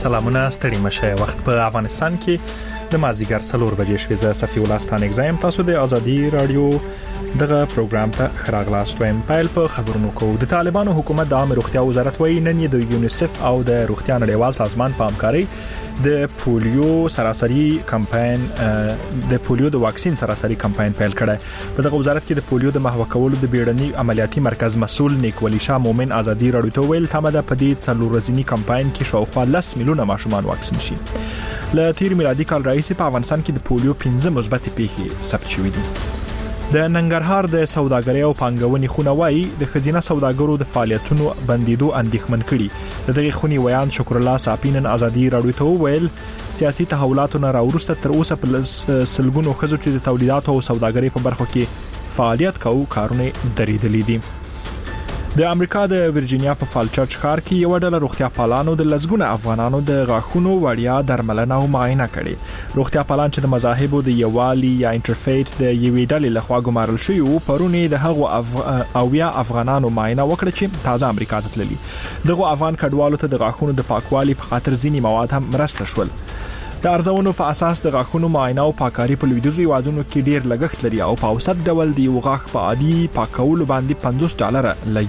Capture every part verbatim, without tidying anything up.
سلامونه ستړي مشه. وخت په افغانستان کې د مازیګر څلور بجې شوې. زه صفي الله ستانه اگزایم. تاسو د ازادي رادیو دغه پروګرام ته خراغلاست وایم. پایل په خبرونو کوو. د طالبانو حکومت د عامه روغتیا وزارت وایي نن د یونیسف او د روغتیا نړیوال سازمان په همکاري د پولیو سراسري کمپاین د پولیو د واکسین سراسري کمپاین پیل کړی. په دغه وزارت کې د پولیو د محو کولو د بیړني عملیاتي مرکز مسؤل نیکولي شاه مومن ازادي رادیو ته ویل تمه ده په دې څلور ورځني کمپاین کې شاوخوا لس میلیونه ماشومان واکسین شي. له تیر میلادي کال راهیسې په افغانستان کې د پولیو پنځه مثبت پیښې ثبت شوې دي. د ننګرهار د سوداګرۍ او پانګونې خونه وایي د خزینه سوداګرو د فعالیتونو بندیدو اندېښمن کړي. د دغه خونی ویان شکر الله صاحبین ازادي رادیو ته ویل سیاسي تحولاتو نه راورسته تر اوسه په سلګونو خزو چې د تولیداتو او سوداګرۍ په برخو کې فعالیت کوي کارونه درېدلې دي. د امریکا د ورجینیا په فالچرچ ښار کې یو ډله روغتیا پالانو د لزګونه افغانانو د غاښونو وړیا درملنه او معاینه کړې. روغتیا پالان چې د مذاهبو د یووالي یا انټرفیت د یوې ډلې لخوا ګمارل شوی وو پرونی د هغو اف... او یا افغانانو معاینه وکړه چې تازه امریکا ته تللي. دغه افغان کډوالو ته د غاښونو د پاکوالي په خاطر ځینی مواد هم مرسته شول. د ارزونو په اساس د غاښونو معاینه او پاکاري په لویدیځو هیوادونو کې ډیر لګښت لري او په اوسط ډول د یو غاښ په عادي پاکولو باندې پنځوس ډالر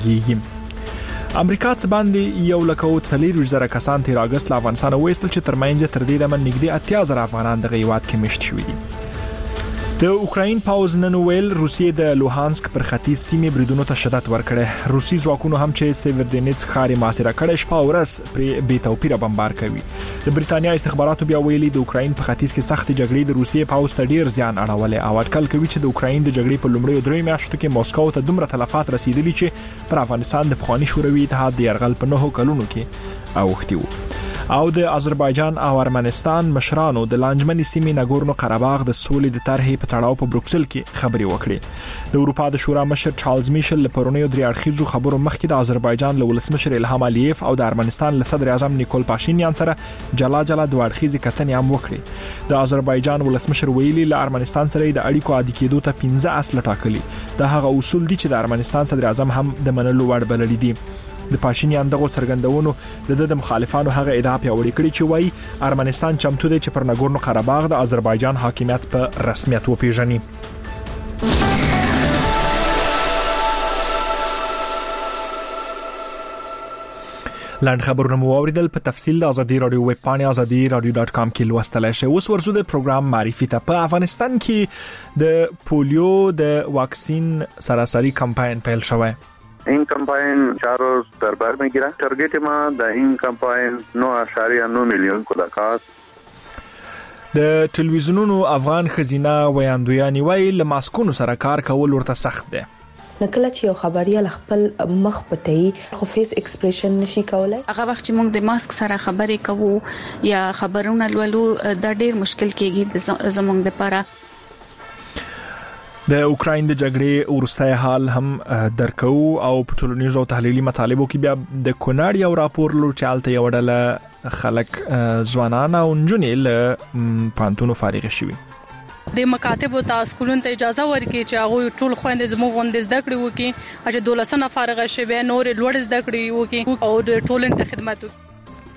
لګیږي. امریکا څخه باندې یو لکه څلور زره کسان تیر اگست له افغانستان وېستل چې ترمنځ تر دې دمن نږدې اتیا زره افغانان د هیواد کې مشت شوي دي. د اوکراین پاوز نن ویل روسیې د لوهانسک پر ختیځ سیمې بریدونو ته شدت ورکړي. روسي ځواکونو هم چې سیورډینټس ښار محاصره کړي شپه او ورځ پر بې توپیره بمبار کوي. د بریتانیا استخباراتو بیا ویلي د اوکراین په ختیځ کې سخت جګړې د روسیې پاوز ته ډیر زیان اړولې او اټکل کوي چې د اوکراین د جګړې په لومړیو درې میاشتو کې موسکو ته دومره تلفات رسیدلي چې پر افغانستان د پخوانی شوروي اتحاد د یرغل په نهو کلونو کې اوختي وو. او د آذربایجان او ارمنستان مشرانو د لانجمنې سیمې ناګورنو قرهباغ د سولې د طرحې په تړاو په بروکسل کې خبرې وکړې. د اروپا د شورا مشر چارلز میشل له پرونیو درې اړخیزو خبرو مخکې د آذربایجان له ولسمشر الهام الیف او د ارمنستان له صدر اعظم نیکول پاشینیان سره جلا جلا دوه اړخیزې کتنې هم وکړې. د آذربایجان ولسمشر ویلي له ارمنستان سره د اړیکو عادي کېدو ته پنځه اصل ټاکلي. د هغه اصول دي چې د ارمنستان صدر اعظم هم د منلو وړ بللي دي. د پاشینیان دغه څرګندونو د د مخالفانو هغه ادعا پیاوړې کړې چې وایي ارمنستان چمتو دی چې پر ناګورنو قرهباغ د آذربایجان حاکمیت په رسمیت وپیژني. لاند خبرونه مو اوریدل. په تفصیل د ازادي رادیو ویب پاڼه ازادي رادیو ډاټ کام کې لوستلای شئ. اوس ورزو د پروګرام معرفي ته. په افغانستان کې د پولیو د واکسین سراسري کمپاین پیل شوی. این کمپاین چار روز در بر میگیره. تارگت ما در این کمپاین نه اشاریه نه میلیون کودکان. د ټلویزیونونو افغان خزینه ویاندویانی وایي له ماسکونو سره کار کول ورته سخت دی. نکله چې یو خبريال خپل مخ پټي خو فیس ایکسپریشن نشي کولای. هغه وخت چې موږ د ماسک سره خبرې کوو یا خبرونه لولو دا ډیر مشکل کېږي زموږ لپاره. د اوکراین د جګړې ورستای حال هم درکو او په ټولنیزو او تحلیلي مطالبو کې بیا د کونړ یو راپور لور چالت یو ډله خلک ځوانان او نجونې له پانتونو فارغ شوي. د مکاتب او تاسکولون ته اجازه ورکړي چې هغه ټول خويندې زموږ غونډې زده کړې وکړي چې دولسنه فارغ شوي نور لوړ زده کړې وکړي او د ټولن ته خدمت وکړي.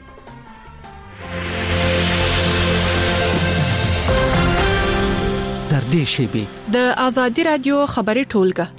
در دې شیبي د ازادي رادیو خبري ټولګه.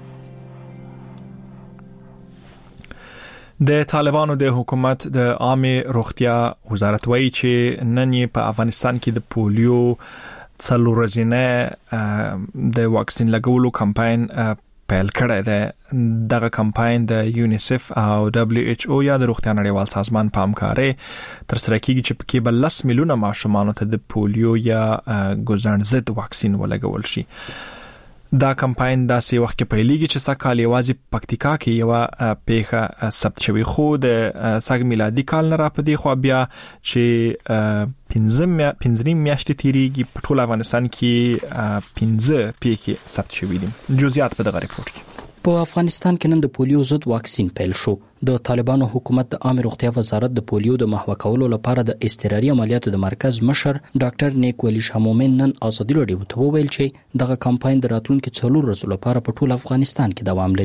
د طالبانو د حکومت د عامه روغتیا وزارت وایي چې نن په افغانستان کې د پولیو څلور ورځې د واکسین لګولو کمپاین پیل کړی دی. دغه کمپاین د یونیسف او دبليو ایچ او یا د روغتیا نړیوال سازمان په همکاري تر سره کیږي چې پکې بل لس میلیونه ماشومان ته د پولیو یا ګوزن ضد واکسین ولګول شي. دا کمپاین د سی وخت کې پیلېږي چې سکهال یوازې پکتیکا کې یو پیښه ثبت شوی خو د سګ میلادي کال نه را پدې خو بیا چې پنځم پنځنیم میاشتې تیریږي په ټول افغانستان کې پنځه پیښې ثبت شوې دي. جزئیات په دغه ریپورت کې. په افغانستان کې نن د پولیو ضد واکسین پیل شو. د طالبانو حکومت د عامه روغتیا وزارت د پولیو د محو کولو لپاره د اضطراري عملیاتو د مرکز مشر ډاکټر نیکولي شاه مومن نن ازادي رادیو ته وویل چې دغه کمپاین د راتلونکو څلور ورځې لپاره په ټول افغانستان کې دوام لري.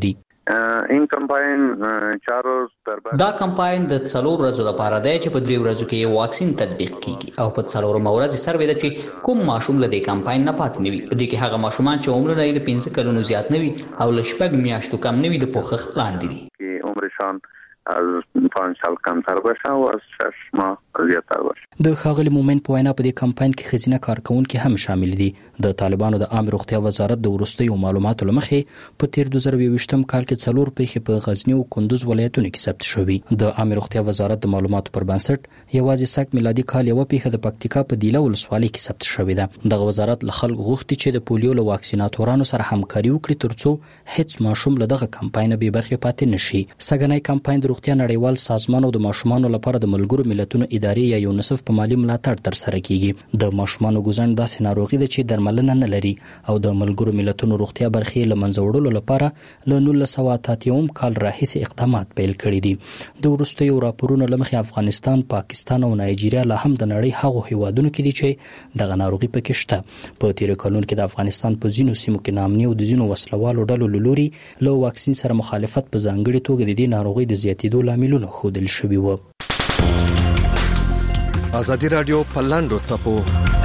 این کمپاین چار روز دربار دا کمپاین د څلور ورځو لپاره دی چې په درې ورځو کې واکسین تطبیق کیږي او په څلورم ورځ سروې ده چې کوم ماشوم له دې کمپاین نه پاتې نه وي. په دې کې هغه ماشومان چې عمر یې پنځه کلونو زیات نه وي او له شپږ میاشتو کم نه وي د پوښښ لاندې دي. کې عمرشان از پنځه سال کمتر باشه او از شش ماه زیاتر باشه. د ښاغلي مومن په وینا په دې کمپاین کې ښځینه کارکونکي هم شامل دي. د طالبانو د عامه روغتیا وزارت د وروستیو معلوماتو له مخې په تیر دوه زره یوویشتم کال کې څلور پیښې په غزنی او کندوز ولایتونو کې ثبت شوې. د عامه روغتیا وزارت د معلوماتو پر بنسټ یوازې سک میلادي کال یو پیښه د پکتیکا په دیله ولسوالۍ کې ثبت شوې ده. دغه وزارت له خلکو غوښتي چې د پولیو له واکسیناتورانو سره همکاري وکړي ترڅو هیڅ ماشوم له دغه کمپاین به برخه پاتې نشي. سګنای کمپاین د روغتیا نړیوال سازمان او د ماشومانو لپاره د ملګرو ملتونو ادارې یا یونیسف په مالی ملاتړ تر سره کیږي. د ماشومانو ګوزن داسې ناروغي ده چې درملنه نه لري او د ملګرو ملتونو روغتیا برخې له منځه وړلو لپاره له نولس سوه اته اتیا کال راهیسې اقدامات پیل کړي دي. د وروستیو راپورونو له مخې افغانستان، پاکستان او نایجیریا لا هم د نړۍ هغو هیوادونو کې دي چې دغه ناروغي پکې شته. په تیر کلونو کې د افغانستان په ځینو سیمو کې نامني او د ځینو وسلوالو ډلو له لوري له واکسین سره مخالفت په ځانګړي توګه د دې ناروغي د زیاتېدو لاملونه ښودل شوي وو. ازادي رادیو په لاندو څپو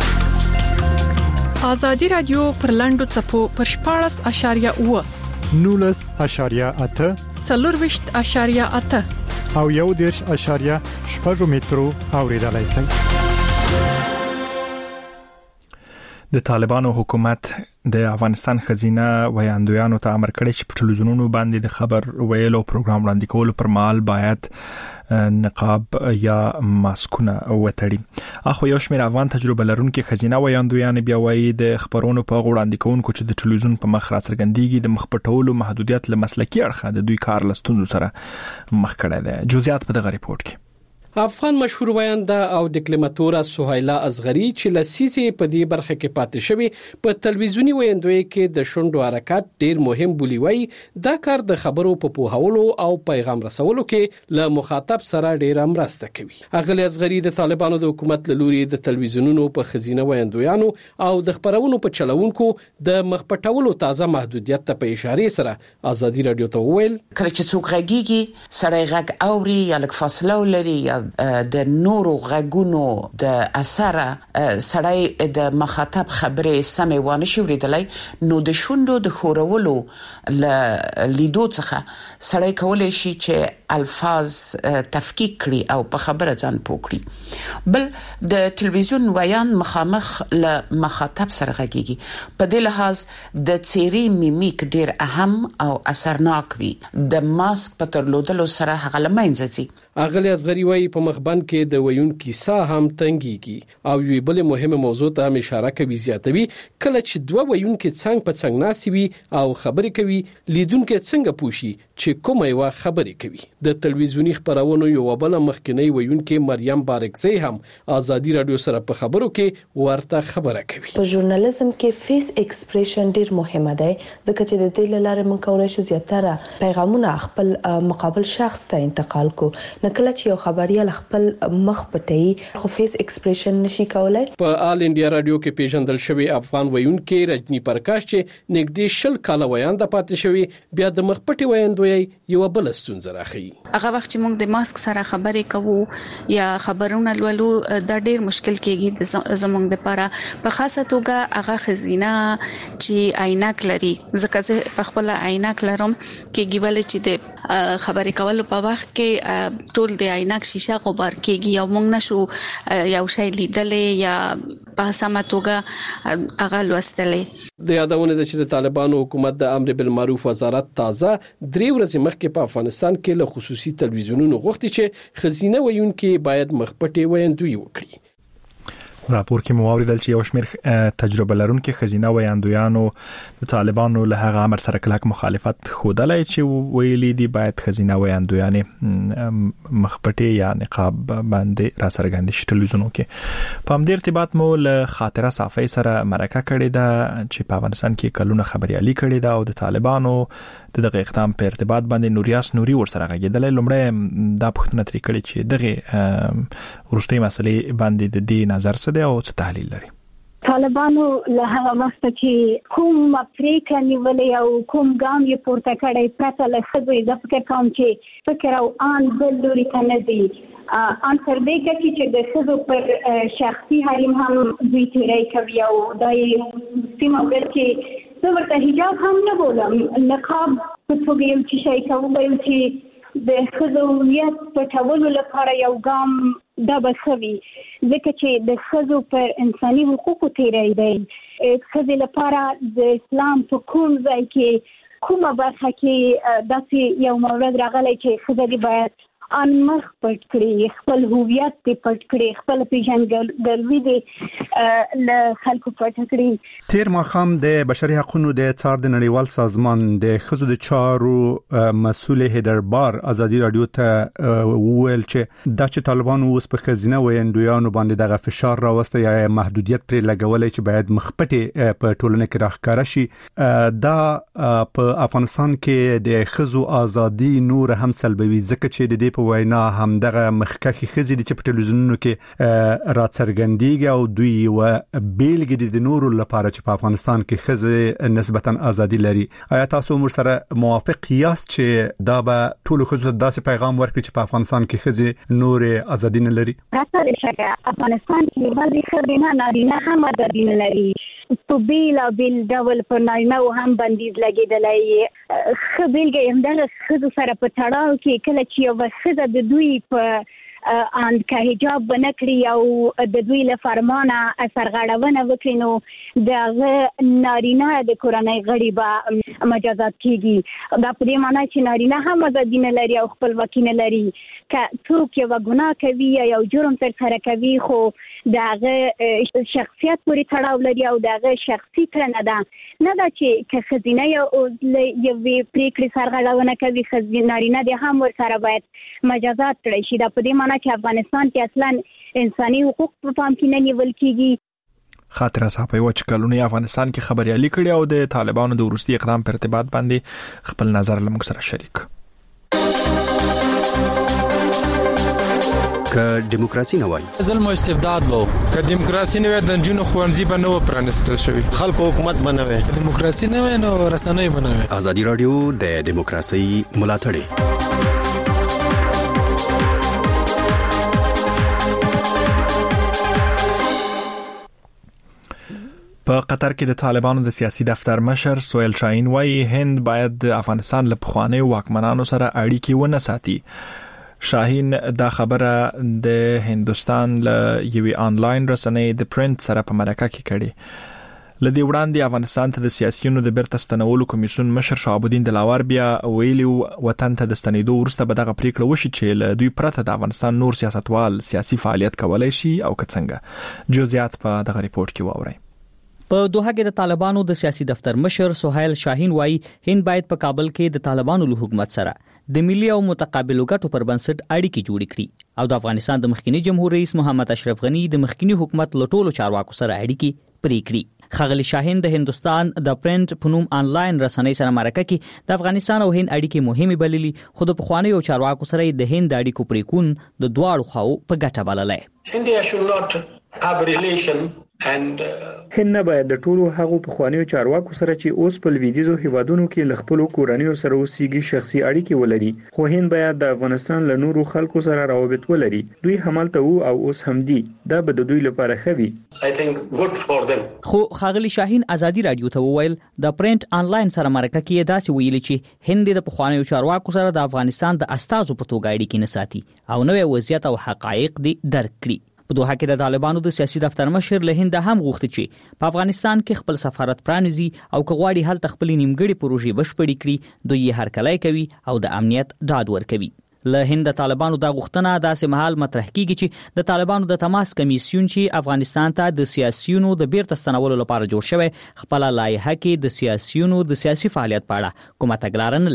ازادي رادیو پر لاندو څپو پر شپاړس اشاریه اوه نولس اشاریه اته څلورویشت اشاریه اته او یو دېرش اشاریه شپږ مترو اوریدلای شئ. د طالبانو حکومت د افغانستان خزینه ویاندویانو ته امر کړی چې په ټلویزیونونو باندې د خبر ویلو پروګرام وړاندې کولو پر مهال باید نقاب یا ماسکونه وتړي. اخو یو شمېر افغان تجربه لرونکي خزینه ویاندویان بیا وایي د خبرونو په وړاندې کوونکو چې د ټلویزیون په مخ راڅرګندېږي د مخ پټولو محدودیت له مسلکي اړخه د دوی کار له ستونزو سره مخ کړی دی. جزئیات په دغه ریپورت کې. افغان مشهور وینده او ډیپلوماټوره سهیلا ازغری چې لسیزه په دې برخه کې پاتې شوی په تلویزیونی ویندوی کې د شونډو حرکت ډیر مهم بولی وای. دا کار د خبرو په پوهاولو او پیغام رسولو کې له مخاطب سره ډیر مرسته کوي. اغلی ازغری د طالبانو د حکومت له لوري د تلویزیونونو په خزینه ویندویانو او د خبرونو په چلوونکو د مخپټولو تازه محدودیت ته په اشاره سره ازادي رادیو ته وویل کله چې څوک غږیږي سړی غږ اوري یا لک فاصله ولري یا د نورو غږونو د اثر سړی د مخاطب خبرې سمې وانه شي ورېدلای نو د شوندو د خورولو ل لیدو څخه سړی کولای شي چې الفاظ تفکیک کړي او په خبره ځان پوکړي. بل د تلویزیون ویان مخامخ له مخاطب سره غږیږي. په دې لحاظ د څیرې میمیک ډیر اهم او اثرناک وي. د ماسک په ترلودلو سره هغه لمنځي. اغلی ازغری وای په مخبن کې د ویون کیسه هم تنګيږي او یو بل مهمه موضوع ته هم اشاره کوي زیاتوي کله چې دوه ویون کې څنګه په څنګه ناسي وي او خبرې کوي لیدونکو څنګه پوښي چې کومه یو خبرې کوي. د تلویزیونی خبرونو یو بل مخکنی ویون کې مریم بارکزی هم ازادي رادیو سره په خبرو کې ورته خبره کوي. په ژورنالیزم کې فیس ایکسپریشن ډیر مهمه دی ځکه چې د دې لپاره موږ کولای شو زیاتره پیغامونه خپل مقابل شخص ته انتقال کو. نکله چې یو خبريال خپل مخ پټي خو فیس ایکسپریشن نشي کولای. په آل انډیا رادیو کې پیژندل شوی افغان ویون کې رجنی پرکاش چې نږدې شل کاله ویاند پاتې شوی بیا د مخ پټي ویاندوي یو بل ستونزه راخی. هغه وخت چې موږ د ماسک سره خبرې کوو یا خبرونه لولو دا ډیر مشکل کېږي زموږ لپاره په خاصه توګه هغه خزینه چې عینک لري ځکه چې په خپل عینک لرم کېږي ولې چې د خبرې کولو په وخت کې ټول د عینک شیشه غبار کېږي او موږ نشو یو شی لیدلې یا په سمه توګه هغه لوستلې. د یادونه ده چې د طالبانو حکومت د امر بالمعروف وزارت تازه درې ورځې مخکې په افغانستان کې له خصوصي تلویزیونونو غوښتي چې خزینه ویونکي باید مخپټي ویندوی وکړي. راپور کې موریدل چې یو شمېر تجربه لرونکي خزینه ویاندویانو د طالبانو له هغه امر سره کلک مخالفت ښودلای چې ویلي دي باید خزینه ویاندویانې مخپټي یا نقاب باندې را څرګند شي. ټلویزیونو کې په همدې ارتباط مو له خاطره صافي سره مرکه کړې ده چې په افغانستان کې کلونه خبريالي کړې ده او د طالبانو دغه اقدام په ارتباط باندې نوریاس نوري ورسره غږیدل. لومړی دا پوښتنه ترې کړې چې دغه ورستۍ مسلې باندې د دې نظر څه دی او څه تحلیل لري. طالبانو له هغه وخت چې کوم پریکړه نیولې او کوم ګام یې پورته کړی پرته له ښځو زه فکر کوم چې فکر او آن بل لوري ته نه دی ان تر دې کې چې د ښځو پر شخصي حریم هم دوی تیری کوي او دا یې سیمه بل چې زه ورته حجاب هم نه بولم نقاب په توګه یو چې شی ته وویل چې د ښځو هویت پټولو لپاره یو ګام دا به ښه وي ځکه چې د ښځو پر انساني حقوقو تیری دی ښځې لپاره د اسلام په کوم ځای کې کومه برخه کې داسې یو مورد راغلی چې ښځه دې باید ان مخ پټ کړي خپل هویت دې پټ کړي خپل پیژندګلوي دې له خلکو پټ کړي. تیر ماښام د بشري حقوقو د څار د نړیوال سازمان د ښځو د چارو مسؤل هیدر بار ازادي رادیو ته وویل چې د چې طالبانو اوس په خزینه ویندویانو باندې دغه فشار راوسته یا محدودیت پر لګولې چې باید مخپټي په ټولنه کې راخکاره شي. دا په افغانستان کې د ښځو ازادي نور هم سلبوي ځکه چې د دې په وینا هم دغه مخکخي خزي د چپ ټلویزیونونو کې راڅرګندېږي او دوی و بیلګې د نورو لپاره چې په افغانستان کې خزي نسبتا ازادي لري. آیا تاسو موږ سره موافق یاست چې دا به ټول خزو ته داسې پیغام ورکړي چې په افغانستان کې خزي نور ازادي نه لري؟ راځي چې افغانستان کې بعضي خزینه نارینه هم ازادي نه لري په بیل او بیل ډول پر نارینه هم بندیز لګیدلای خبرګه هم دغه خزو سره په تړاو کې کله چې یو خزه د دوی په ان که حجاب بنکړي او د دوی له فرمانه سرغړونه وکړي نو دغه نارینه د کورنۍ غړي به مجازات کیږي. دا په دې معنی چې نارینه هم ازادي نه لري او خپلواکي نه لري که څوک یو ګناه کوي یا یو جرم ترسره کوي خو دغه شخصیت پورې تړاو لري او دغه شخصي کړنه ده نه دا چې که خزینه یو یوې پریکړې سرغړونه کوي خزینه نارینه دې هم ورسره باید مجازات کړي شي. دا په دې معنی چې افغانستان کې اصلا انساني حقوق په پام کې نه نیول کیږي. خاطر صاحب یو چې کلونه افغانستان کې خبريالي کړي او د طالبانو د ورستي اقدام پر ارتباط باندې خپل نظر لمغ سره شریک. که دیموکراسي نه وای ظلم او استبداد وو که دیموکراسي نه وای د جنونو خوانزي به نو پرانستل شوی خلکو حکومت بنوي دیموکراسي نه وای نو رسنۍ بنوي. ازادي رادیو د دیموکراسي ملاتړ په قطر کې د طالبانو د سیاسي دفتر مشر سویل شاهین وايي هند باید د افغانستان له پخواني واکمنانو سره اړیکې ونه ساتي. شاهین دا خبره د هندستان له یوې آنلاین رسنۍ د پرنټ سره په مرکه کې کړي. لدی وړاندې افغانستان ته د سیاسيونو د بیرته ستنولو کمیسیون مشر شهاب الدین دلاور بیا ویلي وطن ته د ستنېدو وروسته به دغه پریکړه وشي چې له دوی پرته د افغانستان نور سیاستوال سیاسي فعالیت کولای شي او که څنګه. جزئیات په دغه ریپورت کې واورئ. په دوحه کې د طالبانو د سیاسي دفتر مشر سهیل شاهین وایي هند باید په کابل کې د طالبانو له حکومت سره د ملي او متقابلو ګټو پر بنسټ اړیکې جوړې کړي او د افغانستان د مخکنی جمهور رئیس محمد اشرف غنی د مخکنی حکومت له ټولو چارواکو سره اړیکې پرې کړي. خغلی شاهین د هندستان د پرنټ په نوم آنلاین رسنۍ سره مرکه کې د افغانستان او هند اړیکې مهمه بللي خو د پخواني او چارواکو سره د هند اړیکو پرې کون د دواړو خواو په ګټه بللای. India should not have a relation and هند نه باید د ټولو هغو پخوانیو چارواکو سره چې اوس په لویدیځو هیوادونو کې ل خپل کورنیو سره اوسېږي شخصي اړیکې ولري خو هند باید د افغانستان له نورو خلکو سره روابط ولري. دوی همالته وو او اوس هم دي. دا به د دوی لپاره ښه وي. I think good for them. خو خاغلی شاهین ازادي رادیو ته وویل د پرنټ آنلاین سره مرکه کې داسې ویلي چې هند د پخوانیو چارواکو سره د افغانستان د استازو په توګه اړیکې نه ساتي او نوې وضعیت او حقایق دي درک کړي. په دوحه کې د طالبانو د سیاسي دفتر مشر له هند هم غوښتي چې په افغانستان کې خپل سفارت پرانیزي او کغواړي هلته خپل نیمګړي پروژې بشپړې کړي دوی یې هرکلای کوي او د امنیت ډاډ ورکوي. له هند طالبانو د غوښتنه داسې مهال مطرح کیږي چې د طالبانو د تماس کمیسیون چې افغانستان ته د سیاسيونو د بیرته ستنولو لپاره جوړ شوی خپل لایحه کې د سیاسيونو د سیاسي فعالیت په اړه کومه تګلارې نه لري.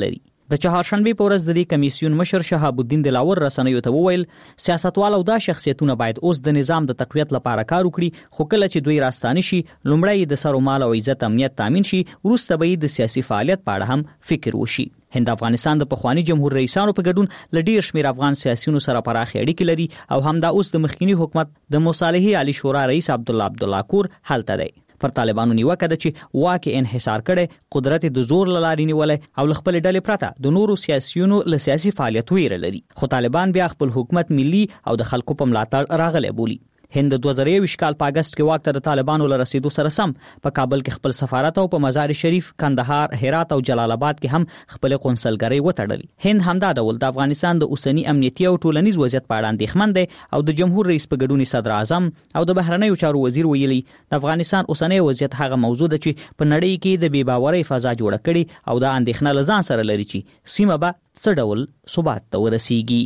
د چهارشنبه په ورځ د دې کمیسیون مشر شهاب الدین دلاور رسنیو ته وویل سیاستوال او دا شخصیتونه باید اوس د نظام د تقویت لپاره کار وکړي، خو کله چې دوی راستانه شي لومړی د سر او مال او عزت امنیت تامین شي، وروسته به د سیاسي فعالیت په اړه هم فکر وشي. هند افغانستان د پخوانی جمهور رئیسانو په ګډون لډیر شمیر افغان سیاسيونو سره پراخ اړیکې لري او همدا اوس د مخکینی حکومت د مصالحې عالی شورا رئیس عبد الله عبد الله کور حالت دی. پر طالبانو نیوکه ده چې واکه انحصار کړي، قدرت د زور لاري نیولې او خپل ډلې پرته د نورو سیاسيونو له سیاسي فعالیت ویره لري، خو طالبان بیا خپل حکومت ملي او د خلکو په ملاتړ راغلي بولي. هند د دوه زره یو کال په اگست کې واک ته د طالبانو له رسیدو سره سم په کابل کې خپل سفارت او په مزار شریف، کندهار، هرات او جلال آباد کې هم خپل قونسلګرۍ وتړلې. هند همدا ډول د افغانستان د اوسنی امنیتي او ټولنیز وضعیت په اړه اندېښمن دی او د جمهور رئیس په ګډون صدر اعظم او د بهرنیو چارو وزیر ویلي د افغانستان اوسنی وضعیت هغه موضوع ده چې په نړۍ کې د بې باورۍ فضا جوړه کړي او د اندېښنه لزان سره لري چې سیمه به څه ډول ثبات ته ورسیږي.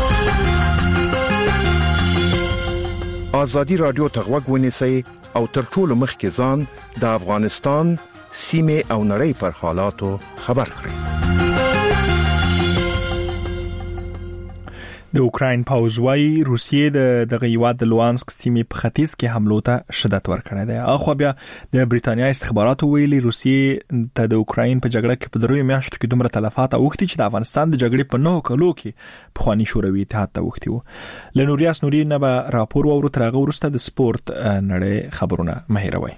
آزادی رادیو ته غوږ ونیسئ او تر ټولو مخکې ځان د افغانستان سیمه او نړۍ پر حالاتو خبر کړئ. د اوکراین پوځ وايي روسیې د دغه هیواد د لوانسک سیمې په ختیځ کې حملو ته شدت ورکړی دی. اخو بیا د بریتانیا استخباراتو ویلي روسیې ته د اوکراین په جګړه کې په دروي میاشتو کې دومره تلفات اوختي چې د افغانستان د جګړې په نوو کلو کې په خواني شوروي اتحاد ته اوختي وو. لنوریاس نوري نه به راپور ورو ترغه ورسته د سپورت نړۍ خبرونه مهیروي.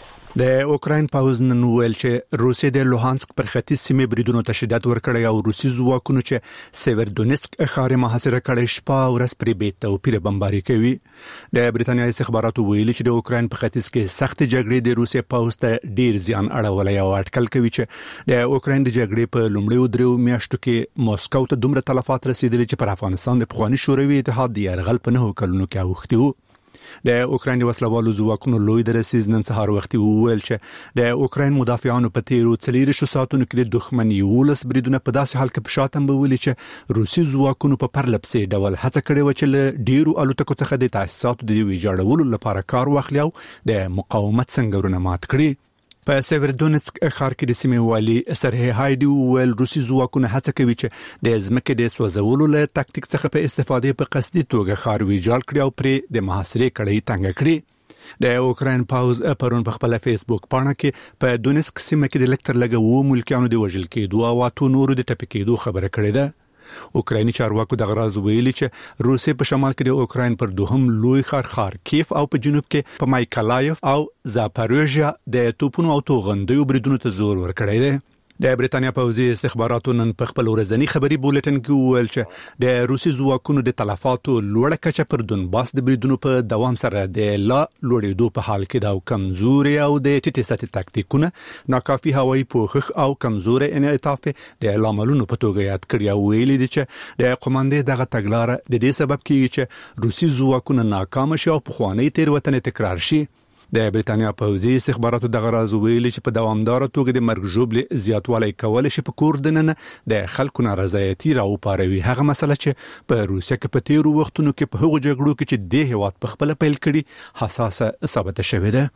د اوکراین پوځ نن ویل چې روسیې د لوهانسک پر ختیځ سیمې بریدونو ته شدت ورکړی او روسي ځواکونو چې سیورودونیتسک ښار محاصره کړی شپه او ورځ پرې بې توپیر بمباري کوي. د بریتانیا استخباراتو ویلي چې د اوکراین په ختیځ کې سخت جګړې د روسي پوځ ته ډیر زیان اړولی او اټکل کوي چې د اوکراین د جګړې په لومړیو دریو میاشتو کې موسکو ته دومره تلفات رسیدلي چې پر افغانستان د پخوانی شوروي اتحاد د یرغل په نهو کلونو کې اوختي وو. د اوکراین وسلوالو ځواکونو لوی درسیز نن سهار وختي وویل چې د اوکراین مدافعانو په تیرو څلور ساعتونو کې د دښمن یولس بریدونه په داسې حال کې په شاتم بولی چې روسي ځواکونو په پرلپسې ډول هڅه کړې و چې له ډیرو الوتکو څخه د تاسیساتو د ویجاړولو لپاره کار واخلي او د مقاومت څنګهونه مات کړي. په سیورودونیتسک ښار کې د سیمې والي سرهی هایډي ویل روسي ځواکونه هڅه کوي چې د ځمکې د سوځولو له تاکتیک څخه په استفادې په قصدي توګه ښار ویجاړ کړي او پرې د محاصرې کړۍ تنګ کړي. د اوکراین پوځ پرون په خپل فیسبوک پاڼه کې په دونیسک سیمه کې د لکټر لګو وو ملکیانو د وژل کېدو او اتو نورو د ټپي کېدو خبره کړې ده. اوکرایني چارواکو د غراز ویلي چې روسي په شمال کې د اوکراین پر دوهم لوی ښار خارکیف او په جنوب کې په مایکلایف او زاپاروژیا د توپونو او توغندیو بریدونو ته زور ورکړی دی. د بریتانیا پوځي استخباراتو نن په خپل ورځنی خبري بولټن کې وویل چې د روسي ځواکونو د تلفاتو لوړه کچه پر دونباس د بریدونو په دوام سره د لا لوړېدو په حال کې دا کمزوري او د ټیټې سطحې تاکتیکونه، ناکافي هوایي پوښښ او کمزوري انعطاف د لاملونو په توګه یاد کړی او ویلي دي چې د قوماندې دغه تګلارې د دې سبب کیږي چې روسي ځواکونه ناکام شي او په خواني تیروتنې تکرار شي. د بریتانیا پوځي استخباراتو د غراز ویلي چې په دوامدار توګه د مرګ ژوبل زیاتوالی کول شي په کور دننه د خلکو نارضایتي راوپاروي. هغه مسله چې په روسیه کې په تیرو وختونو کې په هغو جګړو کې چې د هیواد په خپل پیل کړي حساسه ثابت شوې ده.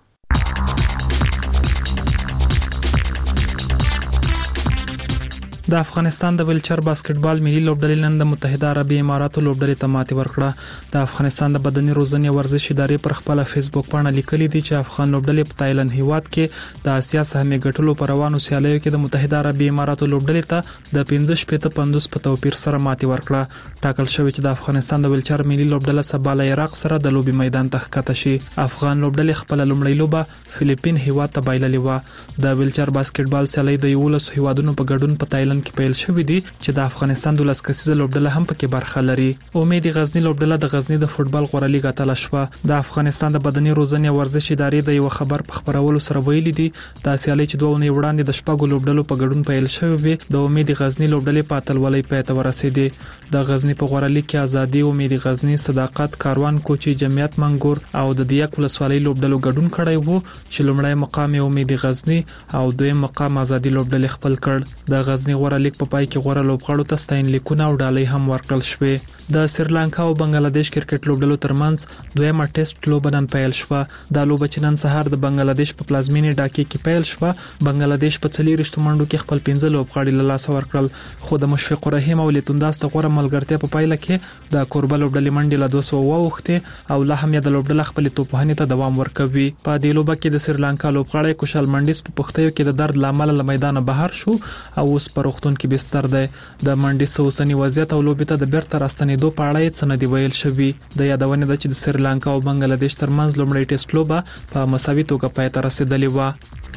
د افغانستان د ویلچر باسکټبال ملي لوبډلې نن د متحده عربي اماراتو لوبډلې ته ماتې ورکړه. د افغانستان د بدني روزنې ورزش ادارې پر خپل فیسبوک باندې لیکلي دي چې افغان لوبډلې په تایلند هیواد کې د اسیا سهمي ګټلو پر روانو سیالیو کې د متحده عربي اماراتو لوبډلې ته د پنځه شپږ پنځوس په توپیر سره ماتې ورکړه. ټاکل شوی چې د افغانستان د ویلچر ملي لوبډله سبا له عراق سره د لوبي میدان ته ښکته شي. افغان لوبډلې خپل لومړی لوبه فلیپین هیواد ته بایللې و. د ویلچر باسکټبال سیالي د یولس هیوادونو په ګډون په تایلند کې پیل شوې دي چې د افغانستان د لس کسیزه لوبډله هم پکې برخه لري. امید غزنی لوبډله د غزنی د فوتبال غوړه لیګ اتله شوه. د افغانستان د بدني روزنې ورزش ادارې د یو خبر په خبرولو سره ویلي دي د سیالي چې دوه نه وړاندې د شپږو لوبډلو په ګډون پیل شوې وي د امید غزنی لوبډلې په اتلولۍ پای ته ورسېدي. د غزنی په غوړه لیګ کې ازادي، امید غزنی، صداقت، کاروان کوچي، جمعیت منګور او د دیاک ولسوالۍ لوبډلو ګډون کړی وو چې لومړی مقام امید غزنی او دویم مقام ازادي لوبډلې خپل کړ. د غزنی غوړه لیک په پای کې غوړه لوبغاړو ته ستاین لیکونه او ډالۍ هم ورکړل شوې. د سریلانکا او بنگلاديش کرکټ لوبډلو ترمنځ دویمه ټیسټ لوب نن پیل شوه. د لوب چې نن سهار د بنگلاديش په پلازمینې ډاکې کې پیل شوه. بنگلاديش په څلورشت منډو کې خپل پنځه لوبغاړي له لاسه ورکړل، خو د مشفق رحیم او لیتونداس د غوړه ملګرتیا په پایله کې د کوربه لوبډلې منډي له دوه سوه ووخته او لا هم یې د لوبډله خپل توپخانه ته دوام ورکوي. په دې لوبه کې د سریلانکا لوبغاړی کوشال منډیس په پختیو کې د درد لامل له میدان بهر شو او اوس په روغتون کې بستر دی. د منډیس اوسنی وضعیت او لوبې ته د بیرته راستنېدو په اړه یې څه نه دی ویل شوی. د یادونه ده چې د سریلانکا او بنگلاديش ترمنځ لومړی ټیسټ لوبه په مساوي توګه پای ته رسیدلې و.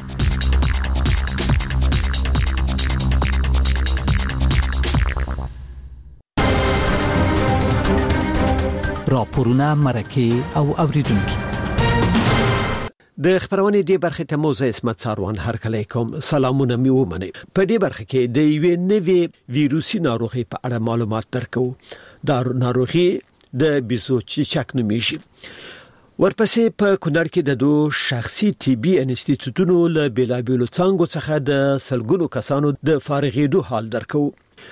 راپورونه مرکه او اوریدونکو د خبرونه دی برخه ته موزه اسمت ساروان هر کله کوم سلامونه می ومنه. په دې برخه کې د یوې نوې ویروسي ناروغي په اړه معلومات درکو. دا ناروغي د بیزو چیچک نومیږي. ورپسې په کونړ کې د دوه شخصي طبي انسټیټیوټونو له بیلابیلو څنګه څخه د سلګونو کسانو د فارغېدو حال درکو.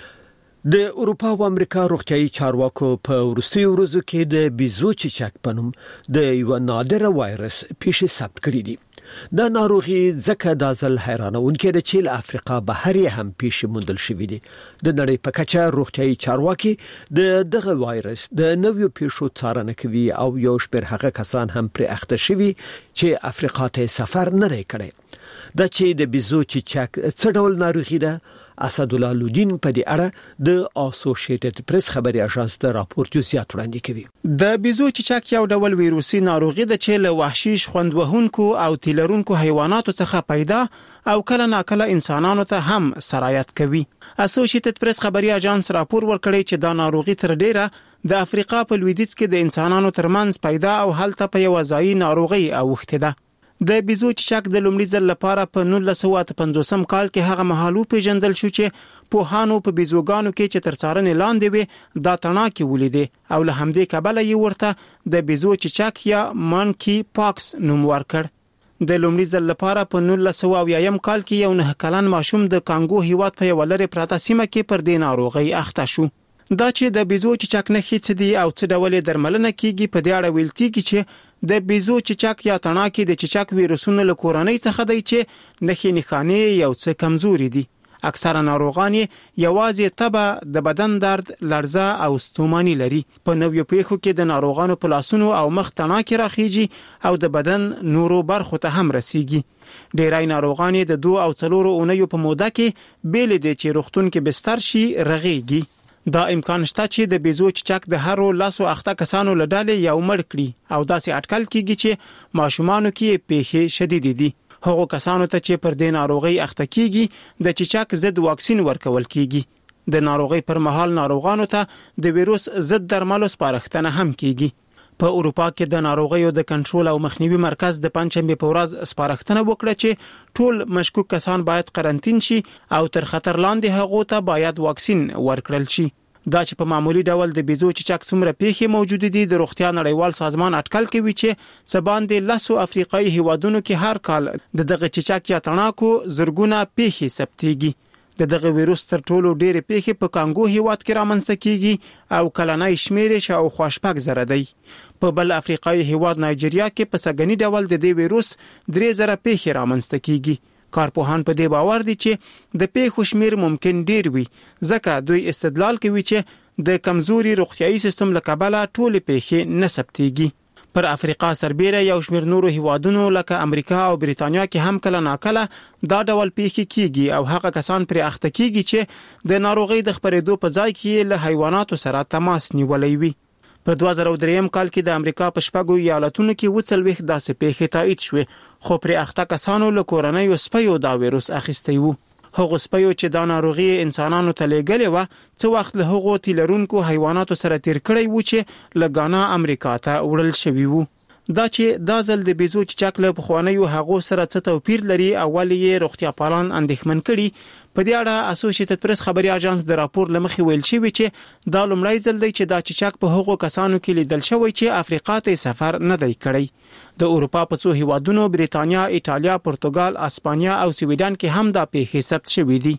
د اروپا او امریکا روغتيایي چارواکو په ورستي ورځو کې د بیزو چیچک په نوم د یو نادره وایرس پیښې ثبت کړې دي. دا ناروغي ځکه د ځل حیرانونکې د چیل افریقا بهري هم پیښې موندل شوې دي. د نړۍ په کچه روغتيایي چارواکي د دغه وایرس د نویو پیښو څارنه کوي او یو شمېر هغه کسان هم پر اخته شوي چې افریقا ته سفر نه لري کړی. دا چې د بیزو چیچک څه ډول ناروغي ده، اسد الله لودین په دې اړه د اسوسییټډ پریس خبري اژانس ته راپور جزئیات وړاندې کوي. د بیزو چیچک یو ډول ویروسي ناروغي ده چې له وحشي خوندوهونکو او تیلرونکو حیواناتو څخه پیدا او کله ناکله انسانانو ته هم سرایت کوي. اسوسییټډ پریس خبري اژانس راپور ورکړی چې دا ناروغي تر ډیره د افریقا په لویدیځ کې د انسانانو ترمنځ پیدا او هلته په یو ځای ناروغي اوخته ده. د بیزو چیچک د لومړي ځل لپاره په نولس سوه اته پنځوس کال کې هغه مهالو پیژندل شو چې پوهانو په بیزوګانو کې چې تر څارنې لاندې وي دا تڼاکې ولیدې او له همدې کبله یې ورته د بیزو چیچک یا مانکی پاکس نوم ورکړ. د لومړي ځل لپاره په نولس سوه اویایم کال کې یو نه کلن ماشوم د کانګو هیواد په یو لری پراته سیمه کې پر دې ناروغي اخته شو. دا چې د بیزو چیچک نه هیڅ دی او څه ډول درملنه کیږي په دې اړه ویل کیږي چې د بیزو چیچک یا تڼاکې د چیچک ویروسونو له کورنۍ څخه دی چې نخي نخانه یو څه کمزوري دي. اکثره ناروغان یوازې تبه، د بدن درد، لړزه او ستوماني لري. په نویو پیښو کې د ناروغانو په لاسونو او مخ تڼاکې راخیږي او د بدن نورو برخو ته هم رسیږي. ډیری ناروغان د دوه او څلورو اونیو په موده کې بیل دي چې روغتون کې بستر شي رغيږي. دا امکان شته چې د بیزو چیچک د هرو لاسو اخته کسانو له ډلې یو مړ کړي او داسې اټکل کیږي چې ماشومانو کې پیښې شدید دي. هغو کسانو ته چې پر دې ناروغي اخته کیږي د چیچک ضد واکسین ورکول کیږي. د ناروغي پر مهال ناروغانو ته د ویروس ضد درملو سپارښتنه هم کیږي. په اروپا کې د ناروغیو د کنټرول او مخنیوي مرکز د پنځمې په ورځ سپارښتنه وکړه چې ټول مشکوک کسان باید قرنټین شي او تر خطر لاندې هغو ته باید واکسین ورکړل شي. دا چې په معمولی ډول د بیزو چیچک څومره پیښې موجود دي د روغتیا نړیوال سازمان اټکل کوي چې سبان د لسو افریقایي هیوادونو کې هر کال د دغه چیچک یا تڼاکو زرګونه پیښې ثبتېږي. د دغه ویروس تر ټولو ډېر پیښې په کانګو هیواد کې رامنځته کیږي او کلنۍ شمیر شاوخوا شپږ زره دی. په بل افریقایي هیواد نایجیریا کې په سګنی ډول د دې ویروس درې زره پیښې رامنځته کیږي. کارپوهان په دې باور دي چې د پیښو شمیر ممکن ډیر وي ځکه دوی استدلال کوي چې د کمزوري روغتيایي سیستم له کبله ټول پیښې نه ثبتېږي. پر افریقا سربېره یو شمېر نورو هیوادونو لکه امریکا او بریتانیا کې هم کله ناکله دا ډول پیښې کیږي او هغه کسان پر اخته کیږي چې د ناروغي د خپرېدو په ځای کې له حیواناتو سره تماس نیولې وي. په دوه زره درې کال کې د امریکا په شپږو ایالتونو کې وڅلويخ داسې پیښې تایید شوې خو پر اخته کسانو له کورنۍ سپیو دا ویروس اخیستی وو. هغه سپیو چې دا ناروغي انسانانو ته لېږلې و څو وخت له هغو تیلرونکو حیواناتو سره تیر کړی وو چې له غانا امریکا ته وړل شوی وو. دا چې دا ځل د بیزو چیچک له پخوانیو هغو سره څه توپیر لري اول یې روغتیا پالان اندېښمن کړي. په دې اړه اسوسییټډ پریس خبري اژانس د راپور لمخې ویل شوی چې دا لومړی ځل دی چې دا چیچک په هغو کسانو کې لیدل شوی چې افریقا ته سفر نه دی کړی. د اروپا په څو هیوادونو بریتانیا، ایټالیا، پرتګال، اسپانیا او سویډن کې هم دا پیښې ثبت شوې دي.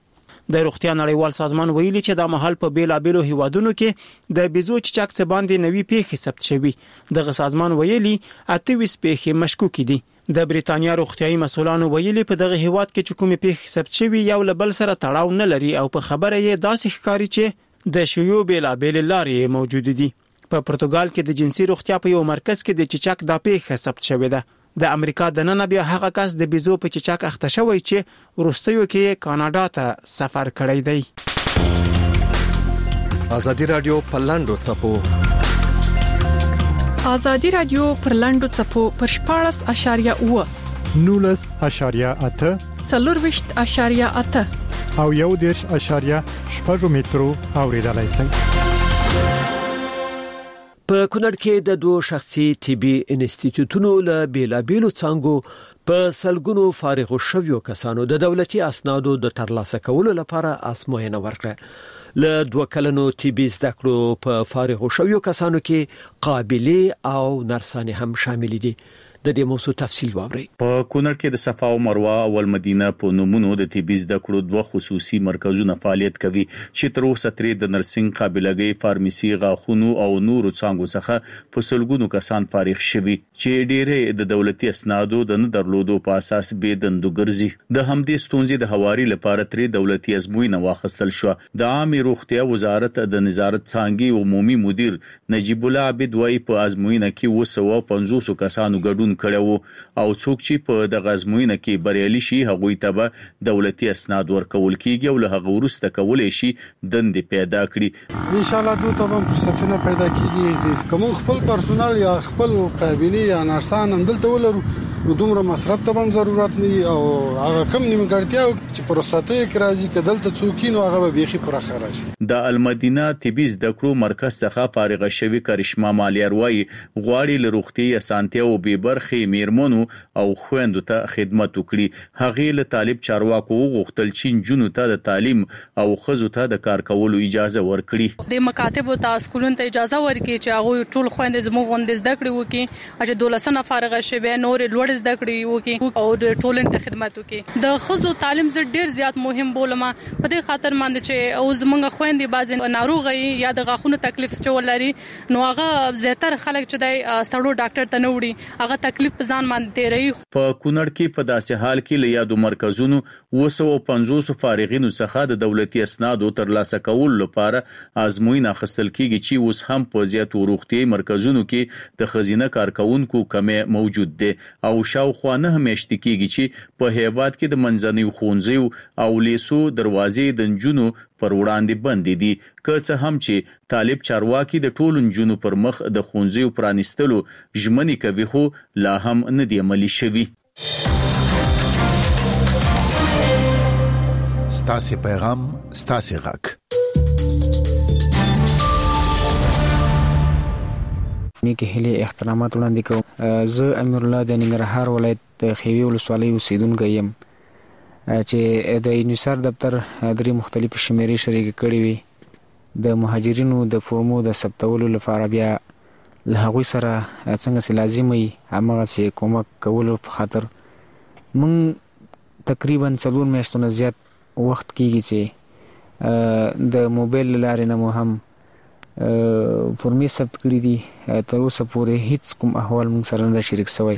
د روغتیا نړیوال سازمان ویلي چې د محل په بیلابېلو هیوادونو کې د بيزو چچک څخه باندې نوي پیښې ثبت شوي دغه سازمان ویلي اته ویس پیښې مشکوک دي د بریتانیا روغتيایي مسؤلانو ویلي په دغه هیواد کې چې کومې پیښې ثبت شوي یو لبل سره تړاو نه لري او په خبره یې داسې ښکاري چې د شیوع بیلابېل لارې موجود دي په پرتګال کې د جنسي روغتیا په یو مرکز کې د چچک د پیښې ثبت شوې ده د امریکا د نن بیا هغه کس د بيزو په چچک اخته شوی چې وروستیو کې کاناډا ته سفر کړی دی. ازادي رادیو پلاندو چپو ازادي رادیو پرلاندو چپو پر شپاړس اشاریه اوه نولس اشاریه اته څلورويشت اشاریه اته او یو دیرش اشاریه شپږ مترو اوریدلای شئ. په کونړ کې د دوه شخصي طبي انسټیټیوټونو له بیلابېلو څنګهو په سلګونو فارغ شویو کسانو د دولتي اسنادو د ترلاسه کولو لپاره ازموینه ورکړه. له دوه کلنو طبي زده کړو په فارغ شویو کسانو کې قابلیت او نرسانې هم شامل دي. د دې موضوع تفصیل واوري. په کونړ کې د صفا او مروه او المدینه په نومونو د طبي زده کړو دوه خصوصي مرکزونه فعالیت کوي چې تر اوسه ترې د نرسنګ قابلیت فارمیسي غاخونو او نورو څنګه څخه په سلګونو کسان فارغ شوي چې ډېرې د دولتي اسنادو د نه درلودو په اساس به دندو ګرځي. د همدې ستونزې د هواري لپاره ترې دولتي ازموینه واخیستل شو. د عامه روغتیا وزارت د نظارت څنګه عمومي مدیر نجیب الله عبد وای په ازموینه کې وسو پنځوس کسانو ګډون کړو او څوک چې په د غزموینه کې بریالي شي هغه ته به دولتي اسناد ورکول کیږي او له هغه ورسته کولای شي دندې پیدا کړي. ان شاء الله دوی ته هم فرصتونه پیدا کیږي. د کوم خپل پرسونل یا خپل قابلیت یا نرسان هم دلته ولرو نو دومره مصرف ته هم ضرورت نه او هغه کم نیمګړتیا چې پروسته کې راځي کدلته څوکینو هغه به بيخي پر خراج. د المدینه طبي زده کړو مرکز څخه فارغ شوی کرشما مالیار وای غواړي له روغتي اسانتیا او به برخې میرمنو او خويندو ته خدمت وکړي. هغه له طالب چارواکو غوښتل چې جنونو ته د تعلیم او خزو ته د کار کولو اجازه ورکړي. د مکاتب او تاسکولون ته اجازه ورکړي چې هغه ټول خويندې زموږ غوندې زده کړې وکړي چې دولسنه فارغ شوی نور لوړ زده کړې وکړي او د ټولن ته خدمت وکړي. د خزو تعلیم زه ډیر زیات مهم بولم په دې خاطر باندې چې او زمونږ خويندې بعض ناروغي یا د غاښونو تکلیف چولري نو هغه زیاتره خلک چې د سړو ډاکټر ته نه وړي هغه تکلیف په ځان باندې تیری. په کونړ کې په داسې حال کې له یادو مرکزونو وسو پنځوس فارغینو څخه د دولتي اسنادو ترلاسه کول لپاره ازموینه خستل کیږي چې اوس هم په زیاتو روغتي مرکزونو کې د خزینه کارکونکو کمه موجود دي او شاوخوا نه همیشت کیږي چې په هیواد کې د منځنۍ ښوونځیو او لیسو دروازې د جنونو پر وړاندې بندې دي که څه هم چې طالب چارواکي د ټولو جنونو پر مخ د ښوونځیو پرانیستلو ژمنې کوي خو لا هم نه دی عملي شوی. ستاسو پیغام ستاسو غږ نیکه هلي احترامات وړاندې کوم. زه امیر الله د ننګرهار ولایت د خیوي ولسوالۍ اوسیدونکی یم چې د یونیسر دفتر درې مختلف شمیرې شریک کړې وي د مهاجرینو د فورمو د ثبتولو لپاره بیا له هغوی سره څنګه چې لازمي هغه سي کومک کولو په خاطر مونږ تقریبا څلور میاشتو نه زیات وخت کېږي چې د موبایل لارې نه مو هم فورمې ثبت کړې دي تر اوسه پورې هیڅ کوم احوال مونږ سره نه شریک شوی.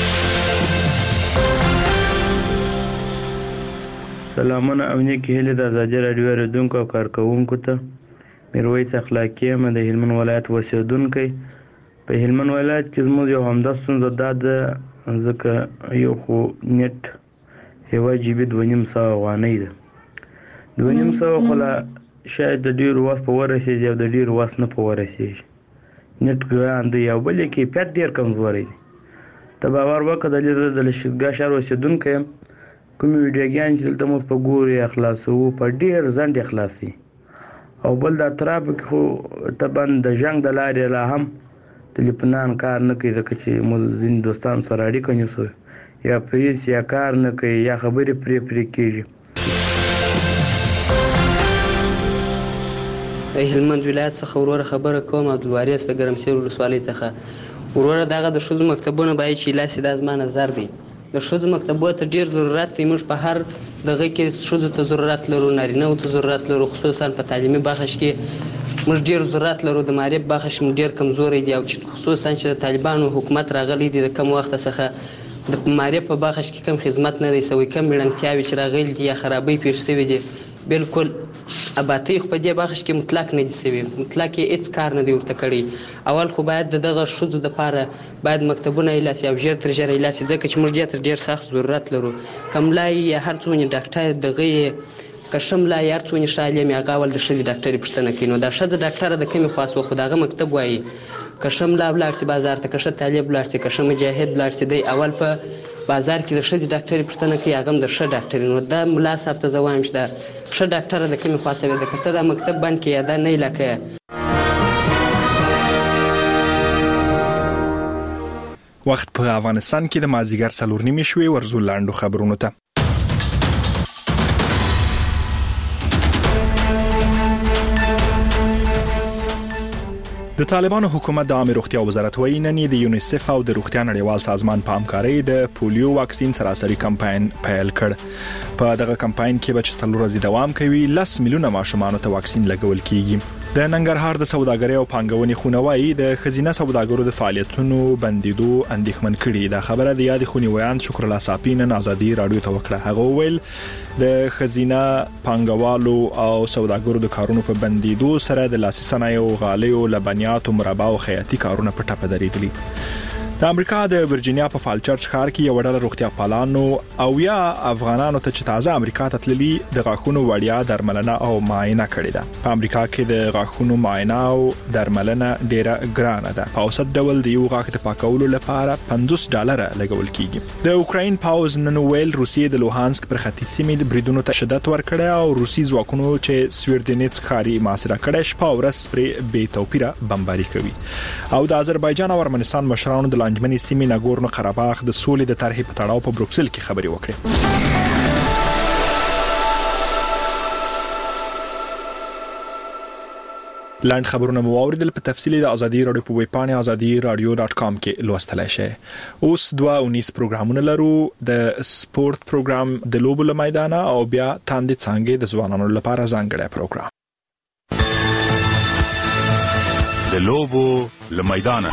سلامونه او نیکی هیله د ازادي رادیو ریډونکو او کارکونکو ته. میرویس اخلاقی ام د هلمند ولایت اوسیدونکی. په هلمند ولایت کې زموږ یو همداسې ستونزه ده د ځکه یو خو نیټ یوه جی بي دوه نیم سوه افغانۍ ده. دوه نیم سوه خو لا شاید د ډېرو وخت په ورسېږي او د ډېرو وخت نه په ورسېږي. نیټ ګران دی او بل یې کیفیت ډېر کمزوری دی. ته باور وکړه د د لشتګاه ښار اوسیدونکی یم. کومې ویډیوګانې چې دلته موږ په ګورې خلاصوو په ډېر ځنډ یې خلاصوي او بل د اطرافو کې خو طبعا د جنګ د لارې لا هم ټلیفونان کار نه کوي ځکه چې موږ ځینې دوستانو سره اړیکه نیسو یا پریس یا کار نه کوي یا خبرې پرې پرې کېږي. د هلمند ولایت څخه وروره خبره کوم عبدالوارث د ګرمسیر ولسوالۍ څخه. وروره دغه د ښځو مکتبونه باید چې لاسې دا زما نظر دی د ښځو مکتبو ته ډیر ضرورت دی. موږ په هر دغه کې ښځو ته ضرورت لرو، نارینه ته ضرورت لرو، خصوصا په تعلیمي بخش کې موږ ډیر ضرورت لرو. د معرف بخش موږ ډیر کمزوري دی او خصوصا چې د طالبانو حکومت راغلی دی د کم وخت څخه د معرف په بخش کې کم خدمت نه دی سوی، کم وړاندتیاوې چې راغلي دي یا خرابۍ پیښ شوې دي. بالکل اباتی خو په دې بخش کې مطلق نه دي سوي، مطلق هیڅ کار نه دی ورته کړی. اول خو باید دغه ښځو دپاره باید مکتبونه ایله سي او ژر تر ژره ایله سي، ځکه چې موږ دې ته ډېر سخت ضرورت لرو. که ملای یا هر څومره ډاکټر دغه یې که ښه ملا یا هر څومره ښه عالم یې هغه اول د ښځې ډاکټري پوښتنه کوي. نو دا ښځه ډاکټره د کومې خوا سوه خو د هغه مکتب وایي. که ښه ملا ولاړ سي بازار ته، که ښه طالب ولاړ سي، که ښه مجاهد ولاړ سي، دی اول په بازار کې د ښځې ډاکټري پوښتنه کوي، هغه هم د ښه ډاکټري. نو دا ملا صاحب ته زه وایم چې دا ښه ډاکټره د کومې خوا سوې ده، که ته دا مکتب بند کړې یا دا نه علاقه. وخت په افغانستان کې د مازیګر څلور نیمې شوې، ورزو لاندو خبرونو ته. د طالبانو حکومت د عامه روغتیا وزارت وایي نن د یونیسف او د روغتیا نړیوال سازمان په همکارۍ د پولیو واکسین سراسري کمپاین پیل کړ. په دغه کمپاین کې به چې څلور ورځې دوام کوي، لس میلیونه ماشومان ته واکسین لګول کیږي. د ننګرهار د سوداګرۍ او پانګونې خونه وایي د خزینه سوداګرو د فعالیتونو بندیدو اندېښمن کړي. دا خبره د یاد خونی ویان شکر الله صافی نن ازادي رادیو ته وکړه. هغه ویل د خزینه پانګوالو او سوداګرو د کارونو په بندیدو سره د لاسي صنایعو، غالیو، لبنیاتو، مربا او خیاطي کارونه په ټپه درېدلي. د امریکا د ورجینیا په فالچرچ ښار کې یو ډله روغتیا پالانو او یا افغانانو ته چې تازه امریکا ته تللي د غاښونو وړیا درملنه او معاینه کړې ده. په امریکا کې د غاښونو معاینه او درملنه ډیره ګرانه ده. په اوسط ډول د یو غاښ د پاکولو لپاره پنځوس ډالر لګول کیږي. د اوکراین پاوز نن ویل روسیې د لوهانسک پر ختیځ سیمې د بریدونو ته شدت ورکړی او روسي ځواکونو چې سویردینټس ښاري محاصره کړی شپه او ورځ پرې بې توپیره بمباري کوي. او د آذربایجان او ارمنستان مشرانو د لانجمنې سیمې ناګورنو قرهباغ د سولې د طرحې په تړاو په بروکسل کې خبرې وکړې. لاند خبرونه مو اوریدل. په تفصیل د ازادي رادیو په ویب پاڼه ازادي رادیو ډاټ کام کې لوستلای شئ. اوس دوه اونیس پروګرامونه لرو. د سپورت پروګرام د لوبو له میدانه او بیا تاندې څنګه د ځوانانو لپاره ځانګړی پروګرام د لوبو له میدانه.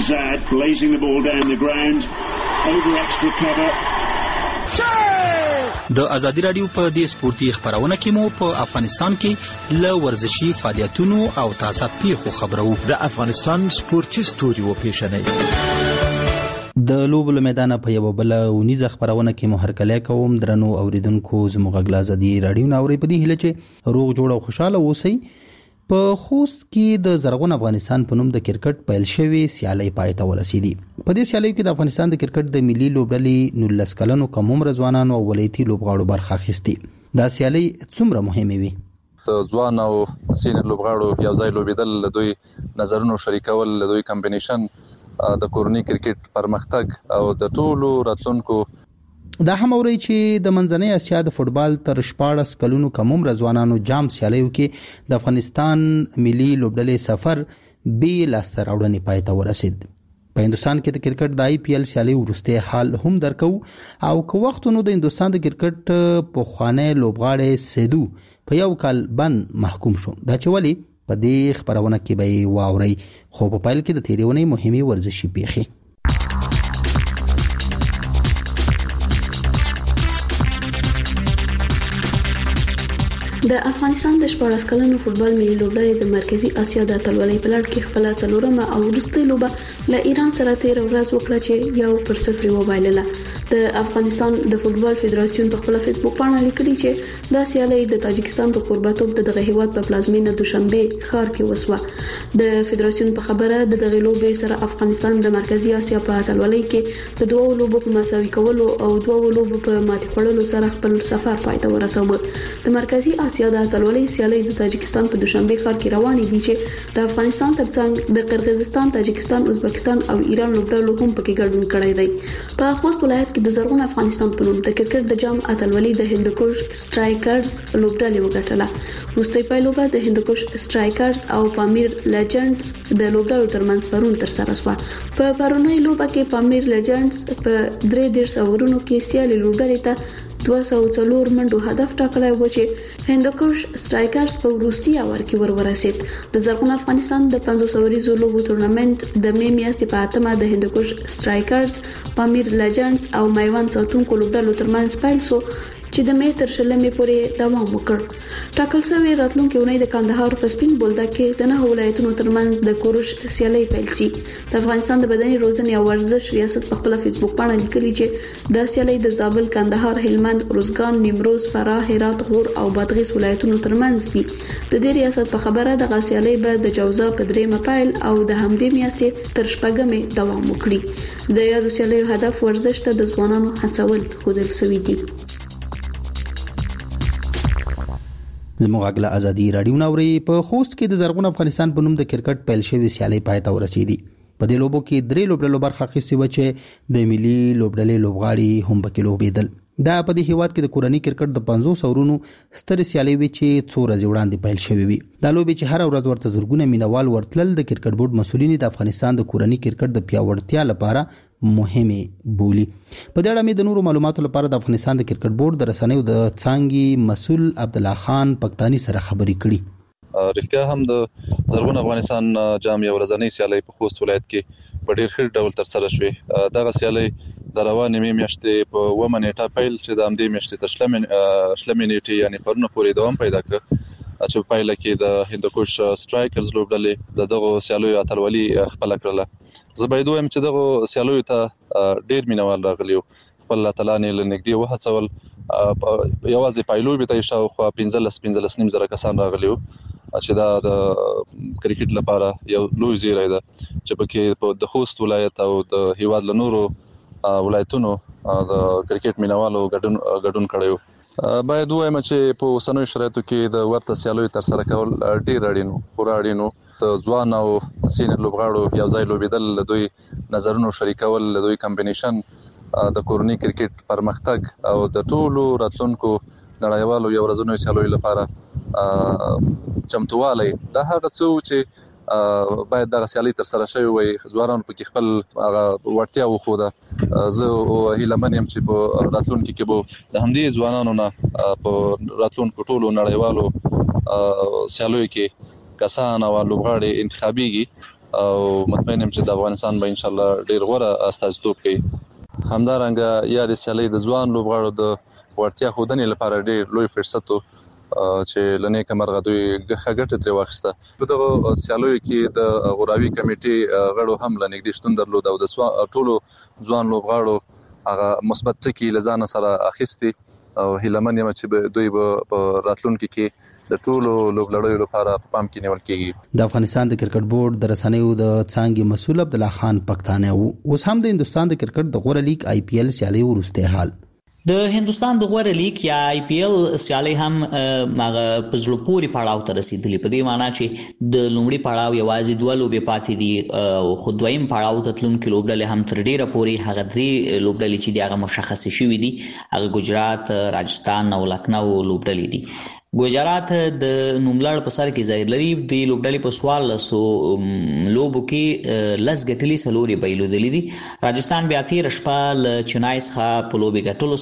د ازادي رادیو په دې سپورتي خبرونه کې مو په افغانستان کې له ورزشي فعالیتونو او تازه پیښو خبرو. د افغانستان سپورتي ستوري و پیښنې د لوبو له میدانه په یو بل ونیزه خبرونه کې مو هرکلی کوم. درنو اوریدونکو زموږ غږ ازادي رادیو نو اوري په دې هله چې روغ جوړ او خوشاله اوسئ. په خوست کې د زرغون افغانستان په نوم د کرکټ پیل شوی سیالي پای ته ورسیدي. په دې سیالي کې د افغانستان د کرکټ د ملي لوبډلې نولس کلنو کم عمر ځوانانو او ولایتي لوبغاړو برخه اخیستي. دا سیالي څومره مهمه وي؟ ځوان او سینر لوبغاړو یو ځای لوبیدل، دوی نظرونو شریکول، دوی کمبینیشن د کورنۍ کرکټ پرمختګ او د ټولو راتلونکو. دا هم اوري چې د منځنۍ اسیا د فوتبال تر شپاړس کلونو کم عمر ځوانانو جام سیالیو کې د افغانستان ملي لوبډلې سفر به لاسته راوړنې پای ته ورسید. په هندستان کې د کرکټ د آی پی ایل سیالي ورسته حال هم درکو او کو وختونو د هندستان د کرکټ په خوانه لوبغاړي سیدو په یو کال بند محکوم شو. دا چې ولی په دې خبرونه کې به واوري خو په پایل کې د تیریونې مهمه ورزشي پیښې. د افغانستان د شپاړس کلنو فوتبال ملي لوبډلې د مرکزی اسیا د اتلولۍ په لړ کې خپل څلورمه او وروستۍ لوبه له ایران سره تیر ورځ وکړه چې یو پر صفر وبایلله. د افغانستان د فوتبال فدراسیون په خپل فیسبوک باندې لیکلي چې دا سیالي د تاجکستان په قربتوب د دغه هیواد په پلازمینه دوشنبه ښار کې وسوه. د فدراسیون په خبره د دغه لوبې سره افغانستان د مرکزی اسیا په اتلولۍ کې د دوه لوبو په مساوي کولو او دوه لوبو په ماتې خوړلو سره خپل سفر پای ته ورسوه. د مرکزی اسیا د اتلولۍ سیالي د تاجکستان په دوشنبه ښار کې روانې دي چې د افغانستان ترڅنګ د قرغیزستان، تاجکستان، ازبکستان او ایران لوبډلو هم پکې ګډون کړی دی. په خوست ولایت کې د زرغون افغانستان په نوم د کرکټ د جام اتلولي د هندوکش سټرایکرز لوبډلې وګټله. وروستۍ پایلوبه د هندوکش سټرایکرز او پامیر لیجنډز د لوبډلو ترمنځ پرون تر سره شوه. په پرونی لوبه کې پامیر لیجنډز په درې دیرش اورونو کې سیالي لوبډلې ته دوه سوه څلور منډو هدف ټاکلی و چې هندوکش سټرایکرز په وروستي اور کې ور ورسید. د زرغون افغانستان د پنځوس اوریزو لوبو تورنمنت د می میاشتې په اتمه د هندوکش سټرایکرز، پامیر لیجنډز او میوند ساتونکو لوبډلو ترمنځ پیل شو چې د می تر شلمې پورې دوام وکړ. ټاکل شوی راتلونکي اونۍ د کندهار په سپین بولدک کې د نه ولایتونو ترمنځ د کورش سیالي پیل شي. د افغانستان د بدني روزنې او ورزش ریاست په خپل فیسبوک باندې لیکلي چې د سیالي د زابل، کندهار، هلمند، روزګان، نیمروز، فراه، هرات، غور او بادغیس ولایتونو ترمنځ دي. د دې ریاست په خبره د غسیالي به د جوزا په درېمه پیل او د همدې میاشتې تر شپږمې دوام وکړي. د یادو سیالیو هدف ورزش ته د ځوانانو هڅول ښودل شوی دي. زموږ اګلا ازادي رادیو نوري په خوست کې د زرغون افغانستان په نوم د کرکټ پیل شوی سیالي پای ته ورسېدي. په دې لوبو کې درې لوبډلو برخه اخیستې و چې د ملي لوبډلې لوبغاړي هم پکې لوبېدل. دا په دې هیواد کې د کورنۍ کرکټ د پنځوس اورونو ستر سیالي وی چې څو ورځې وړاندې پیل شوی وي. دا لوبې چې هر ورځ ورته زرګونه مینوال ورتلل د کرکټ بورډ مسولین د افغانستان د کورنۍ کرکټ د پیاوړتیا لپاره مهمه بولی. په دې اړه مې د نورو معلوماتو لپاره د افغانستان د کرکټ بورډ د رسنیو د څانګې مسول عبد الله خان پکتانی سره خبرې کړې. رښتیا هم د زرغون افغانستان جام یو ورځنی سیالي په خوست ولایت کې په ډېر ښه ډول تر سره شوې. دغه سیالي د روانې می میاشتې په اوومه نیټه پیل چې د همدې میاشتې تر شلمې شلمې نیټې یعنی پرونه پورې دوام پیدا کړ، چې پایله کې د هندوکش سټرایکرز لوبډلې د دغه سیالیو اتلولي خپل کړله. زه باید وایم چې دغه سیالیو ته ډېر مینوال راغلي وو. خپل الله تعالی نه لنګدي وهڅول. یوازې پایلوبې ته شاوخوا پنځلس پنځلس نیم زره کسان راغلي وو چې دا د کرکټ لپاره یو لوی زیری ده چې پکې د خوست ولایت او د هیواد له نورو ولایتونو د کرکټ مینوالو ګډون ګډون کړی و. باید وایم چې په اوسنیو شرایطو کې د ورته سیالیو تر سره کول ډیر اړین وو. خورا اړین وو. د ځوان او سینیر لوبغاړو یو ځای لوبېدل، له دوی نظرونو شریکول، له دوی کمبینیشن د کورنۍ کرکټ پرمختګ او د ټولو راتلونکو نړیوالو یو ورځنیو سیالیو لپاره چمتووالی دا هغه څه چې باید دغه سیالي تر سره شوی وي. ځوانانو پکې خپل هغه وړتیا وښوده. زه هیله یم چې په راتلونکي کې به د همدې ځوانانو نه په راتلونکو ټولو نړیوالو سیالیو کې کسان او لوبغاړي انتخابيږي او مطمئن یم چې د افغانستان به ان شاء الله ډیر غوړه استازیتوب کوي. همدارنګه یا د سیالي د ځوان لوبغاړو د وړتیا ښودنې لپاره ډیر لوی فرصت چې لنیکه مرغه دوی غږټه تر واخسته. په دغه سیالیو کې د غوراوي کمیټې غړو هم لنګدي شتون درلود او د ټولو ځوان لوبغاړو هغه مثبت ټکي لزان سره اخیستي او هیلمن یم چې دوی په راتلونکي کې د ټولو لوبلړیو لپاره په پام کې نیول کیږي. د افغانستان د کرکټ بورډ د رسنیو د څانګې مسول عبد الله خان پکتانی اوس هم د هندستان د کرکټ د غوړه لیګ آی پی ایل سیالي ورسته حال. د هندستان د غوړه لیګ یا آی پی ایل سیالي هم مغه پزلو پوری پړاو ته رسیدلی. په دې معنی چې د لومړي پړاو یوازې دوه لوبې پاتې دي او خو دویم پړاو ته تلونکي لوبډلې هم تر ډیره پوري هغه درې لوبډلې چې دغه مشخص شوې دي هغه ګجرات، راجستان او لکنو لوبډلې دي. ګجرات د نوملړ په سر کې ځای لري. د لوبډلې په سوال لسو لوبو کې لس ګټلي سلوري بایلودلې دي. راجستان بیا تیر شپه ل چنای څخه په لوبې ګټلو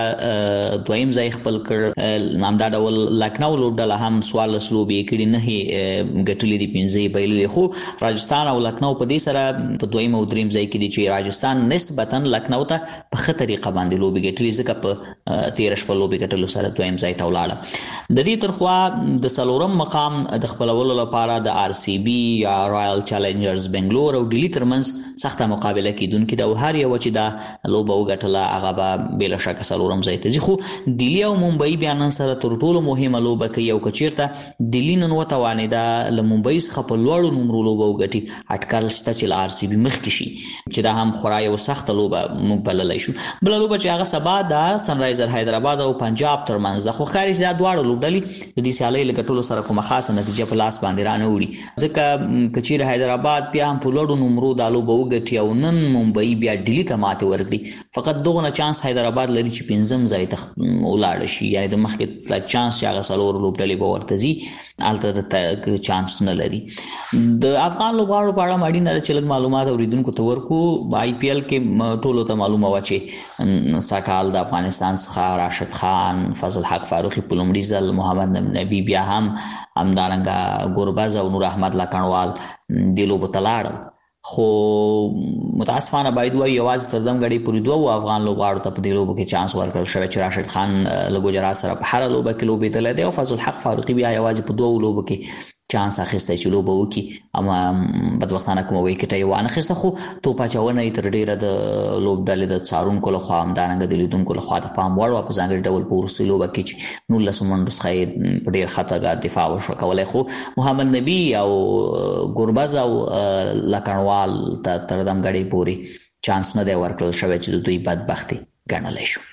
سره دویم ځای خپل کړ. نامدا ډول لکنو لوبډله هم سوال لس لوبې کړي نه ګټلې دي، پنځه بایللې. خو راجستان او لکنو په دې سره په دویم او دریم ځای کې دي چې راجستان نسبتا لکنو ته په ښه طریقه باندې لوبې ګټلې، ځکه په تیر شپه لوبې ګټلو سره دویم ځای ته ولاړه. د دې ترخوا د سلورم مقام د خپلولو لپاره د آر سی بي یا رایل چیلنجرز بنگلور او ډیلی ترمنځ سخته مقابله کیدونکې د هر یو چې دا لوبه وګټله هغه به بلا شک سلورم ځای ته ځي. خو ډیلی او ممبئی بیا نن سره تر ټولو مهمه لوبه کوي او کچیرته ډیلی نن وتوانېده له ممبئی څخه په لوړو نمرو لوبه وګټي، اټکل شته چې آر سی بي مخکې شي چې دا هم خورا یو سخته لوبه موږ بللی شو. بله لوبه چې هغه سبا د سنرایزر حیدرآباد او پنجاب ترمنځ ده. خو ښکاري چې دا دواړه لوبډلې د دې سیالۍ له ګټلو سره کومه خاصه نتیجه په لاس باندې رانه وړي، ځکه کچیر حیدرآباد بیا هم په لوړو نمرو دا لوبه وګټي او نن ممبئی بیا ډیلی ته ماته ورکړي. فقط دغه چانس حیدرآباد لري چې پنځم ځای ته ولاړ شي، یعنی د مخکې لا چانس چې هغه څلور لوبډلې به ورته ځي هلته د چانس نه لري. د افغان لوبغاړو په اړه اړینه ده چې لږ معلومات اوریدونکو ته ورکو. آی پی ایل کې ټولو ته معلومه وه چې ساکال د افغانستان څخه راشد خان، فضل حق فاروقي په لومړي ځل، محمد نبي بیا هم همدارنګه ګوربز او نور احمد لکنوال دې لوبو ته لاړل. خو متاسفانه باید وایو یوازې تر دم غړي پورې دوه افغان لوبغاړو ته په دې لوبو کې چانس ورکړل شوی چې راشد خان له ګجرات سره په هره لوبه کې لوبېدلی دی او فضل حق فاروقي بیا یوازې په دوه لوبو کې چانس اخیستی چې لوبه وکړي، اما بدبختانه کومه ویکټه یې وانخیسته. خو توپ اچونه یې تر ډېره د لوبډلې د څارونکو لخوا همدارنګه د لیدونکو لخوا د پام وړ وه په ځانګړي ډول په وروستۍ لوبه کې چې نولسو منډو څخه یې په ډېر ښه توګه دفاع وشوه کولی. خو محمد نبي او ګوربز او لکنوال ته تر دم غړي پورې چانس نه دی ورکړل شوی چې د دوی بدبختي ګڼلی شو.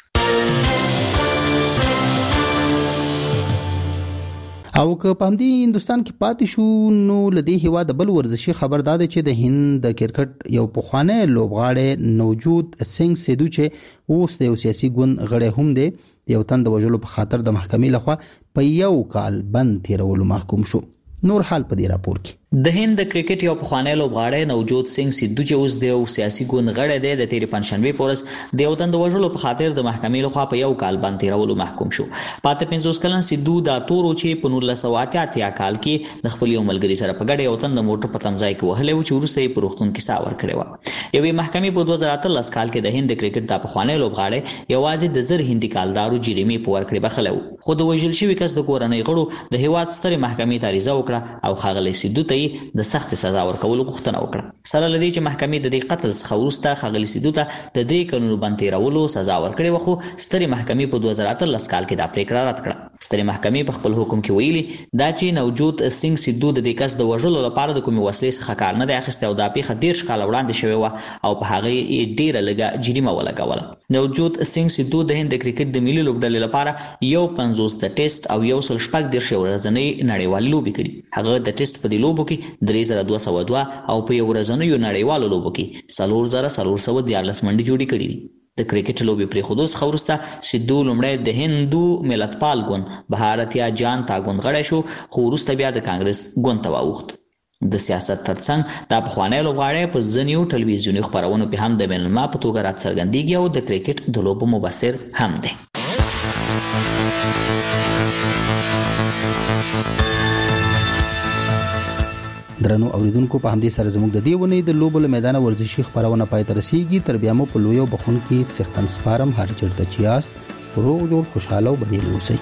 او که په همدې هندستان کې پاتې شو نو لدې هیواد بل ورزشي خبر داده چې د هند د کرکټ یو پخوانی لوبغاړی نوجود سنگ سیدو چې اوس د یو سیاسي ګوند غړی هم دی، یو تن د وژلو په خاطر د محکمې لخوا په یو کال بند تیرولو محکوم شو. نور حال په دې راپور کې. د هند د کرکټ یو پخوانی لوبغاړی نوجود سنگ سیدو چې اوس د یو سیاسي ګوند غړی دی د تیرې پنجشنبې په ورځ د یو تن د وژلو په خاطر د محکمې لخوا په یو کال بند تیرولو محکوم شو. پاته پنځوس کلن سیدو دا تورو چې په نولس سوه اته اتیا کال کې د خپل یو ملګري سره په ګډه یو تن د موټر په تمځای کې وهلی و چې وروسته یې په روغتون کې ساه ورکړې وه. یوې محکمې په دوه زره اتلس کال کې د هند د کرکټ دا پخوانی لوبغاړی یوازې د زر هندي کالدارو جریمې په ورکړې بخلی و. خو د وژل شوي کس د کورنۍ غړو د هیواد سترې محکمې ته عریضه وکړه او ښاغلی سیدو ته یې د سخت سزا ورکولو غوښتنه وکړه. سره له دې چې محکمې د دې قتل څخه وروسته ښاغلي سیدو ته د درې کلونو بند تېرولو سزا ورکړې وه، خو سترې محکمې په دوه زره اتلس کال کې دا پرېکړه رد کړه. سترې محکمې په خپل حکم کې ویلي دا چې نوجود سنگ سیدو د دې کس د وژلو لپاره د کومې وسلې څخه کار نه دی اخیستی او دا پیښه دېرش کاله وړاندې شوې وه او په هغې یې ډېره لږه جریمه ولګوله. نوجود سنگ سیدو د هند د کرکټ د ملي لوبډلې لپاره یو پنځوس د ټیسټ او یو سل شپږ دېرش ورځنۍ نړیوالې لوبې کړي. هغه د ټیسټ په دې لوبو کې درې زره دوه سوه دوه او په یو ورځنیو نړیوالو لوبو کې څلور زره څلور سوه دیارلس منډې جوړې کړي دي. د کرکټ لوبې پرېښودو څخه وروسته سیدو لومړی د هندو ملتپال ګوند بهارتیا جانتا ګوند غړی شو، خو وروسته بیا د کانګرس ګوند ته واوښت. د سیاست ترڅنګ دا پخوانی لوبغاړی په ځینو ټلویزیوني خپرونو کې هم د بین الملل په توګه راڅرګندېږي او د کرکټ د لوبو مبصر هم دی. درنو اوریدونکو په همدې سره زموږ د دې ونې د لوبو له میدانه ورزشي خبرونه پای ته رسیږي. تر بیا مو په لویو بخون کې څښتن سپارم هر چیرته چې یاست روغ جوړ خوشاله او بریالي اوسئ.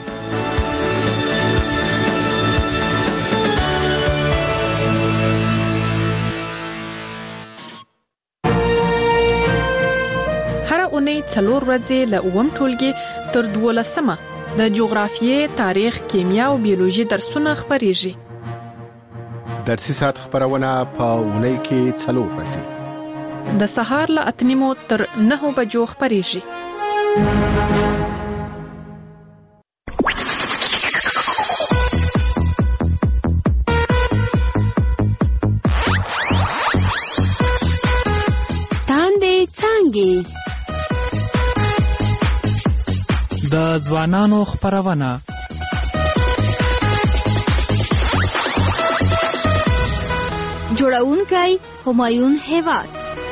هر اونۍ څلور ورځې له اووم ټولګي تر دولسمه د جغرافیې، تاریخ، کیمیا او بیولوژي درسونه خپریږي. درسي ساعت خبرونه په اونۍ کې څلور ورځې د سهار له اته نیمو تر نهو بجو خپریږي. تاندې څانګې د ځوانانو خبرونه جوړونکی همایون هیواد.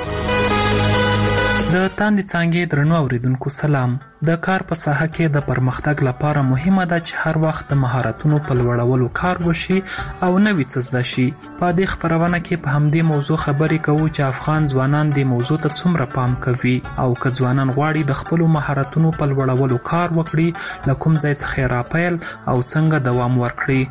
د تاندې څانګې درنو اوریدونکو سلام. د کار په ساحه کې د پرمختګ لپاره مهمه ده چې هر وخت د مهارتونو په لوړولو کار وشي او نوي څه زده شي. په دې خبرونه کې په همدې موضوع خبرې کوو چې افغان ځوانان دې موضوع ته څومره پام کوي او که ځوانان غواړي د خپلو مهارتونو په لوړولو کار وکړي له کوم ځای څخه یې راپیل او څنګه دوام ورکړي.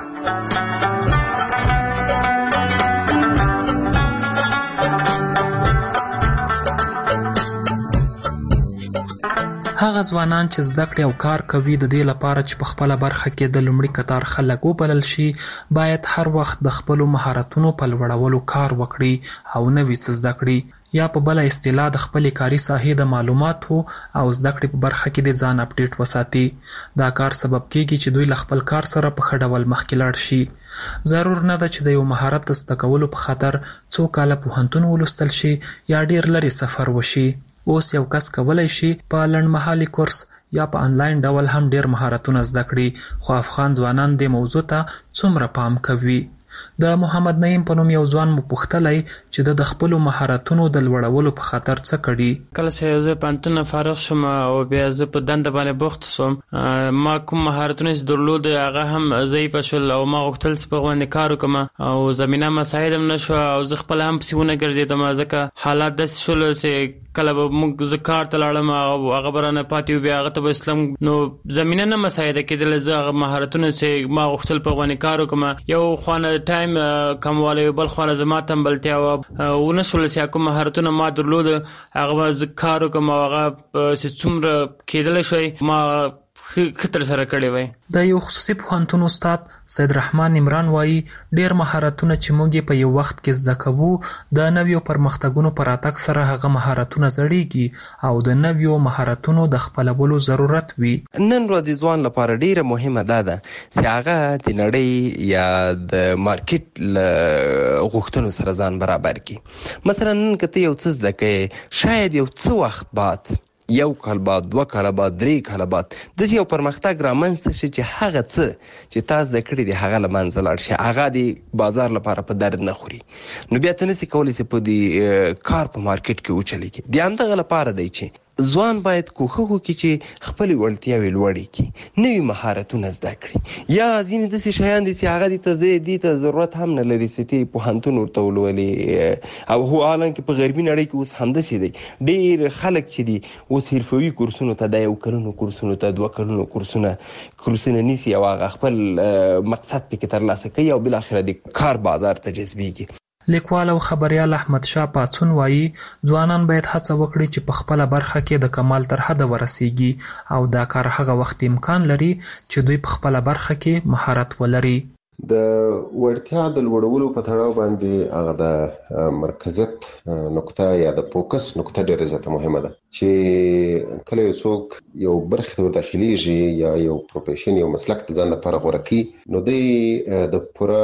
هغه ځوانان چې زده کړې او کار کوي د دې لپاره چې په خپله برخه کې د لومړي کتار خلک وبلل شي باید هر وخت د خپلو مهارتونو په لوړولو کار وکړي او نوي څه زده کړي. یا په بل اصطلاح د خپل کاري ساحې د معلوماتو او زده کړې په برخه کې د ځان اپډیټ وساتي. دا کار سبب کیږي چې دوی له خپل کار سره په ښه ډول مخکې لاړ شي. ضرور نه ده چې د یو مهارت د زده کولو په خاطر څو کاله پوهنتون ولوستل شي یا ډیر لري سفر وشي. اوس یو کس کولای شي په لنډمهالي کورس یا په انلاین ډول هم ډیر مهارتونه زده کړي، خو افغان ځوانان د موضوع ته څومره پام کوي؟ د محمد نعیم په نوم یو ځوان مو پوښتلی چې د خپلو مهارتونو د لوړولو په خاطر څه کړي. کله چې زه پوهنتون فارغ شوم او بیا زه په دنده باندې بوخت شوم، ما کوم مهارتونه چې درلود هغه هم ضعیف شول او ما غوښتل چې په باندې کار وکړم او زمينه مساعد هم نشو او زه خپل هم پسونه ګرځېدم، ځکه حالات داسې شول چې کله به موږ زه کار ته لاړم او هغه برانه پاتې بیا هغه ته به اسلام نو زمينه نه مساعده کېدل. زه هغه مهارتونه چې ما غوښتل په باندې کار وکړم، یو خوانه ټایم کمواله بل خوانه زما تمبلتیا او ونشول چې کوم مهارتونه ما درلود هغه ز کار وکړم او هغه چې څومره کېدل شوی ما خطر سره کړی وای. د یو خصوصي پوهنتون استاد سید رحمان عمران وایي ډیر مهارتونه چې موږ په یو وخت کې زده کوو د نویو پرمختګونو پر اتک سره هغه مهارتونه زړیږي او د نویو مهارتونو د خپلولو ضرورت وي. نن ورځ ځوان لپاره ډیره مهمه ده چې هغه د نړۍ یا د مارکیټ غوښتنو سره ځان برابر کړي. مثلا نن کته یو څه زده کوي، شاید یو څه وخت بعد یو کال بعد، دوه کال بعد، درې کال بعد د یو پرمختګ رامنځته شي چې هغه څه چې تاسو د کړی دی هغه لمنځه لاړ شي، هغه د بازار لپاره په درد نه خوري. نو بیا ته نسی کولی چې په دې کار په مارکیټ کې وچلېږي. د همدغه لپاره دی چې ځوان باید کوښښ وکړي چې خپل وړتیاوې لوړې کړي، نوي مهارتونه زده کړي. یا ځینې داسې شیان دي چې هغه دې ته زه دې ته ضرورت هم نه لري چې ته پوهنتون ورته ولولې او هو حالانکه په غربي نړۍ کې اوس همداسې دی. ډېر خلک چې دي اوس حرفوي کورسونو ته د یو کلونو کورسونو ته دوه کلونو کورسونه کورسونه نیسي او هغه خپل مقصد پکې ترلاسه کوي او بالاخره د کار بازار ته جذبېږي. لیکوال او خبريال احمد شاه پاڅون وایي ځوانان باید هڅه وکړي چې په خپل برخه کې د کمال تر حد ورسیږي او دا کار هغه وخت امکان لري چې دوی په خپل برخه کې مهارت ولري. د وړتیا د لوړولو په تړاو باندې هغه د مرکزیت نقطه یا د فوکس نقطه ډېره زیاته مهمه ده چې کله یو څوک یو برخه ته داخليږي یا یو پروفیشن یو مسلک ته ځان لپاره غوړه کوي نو د پوره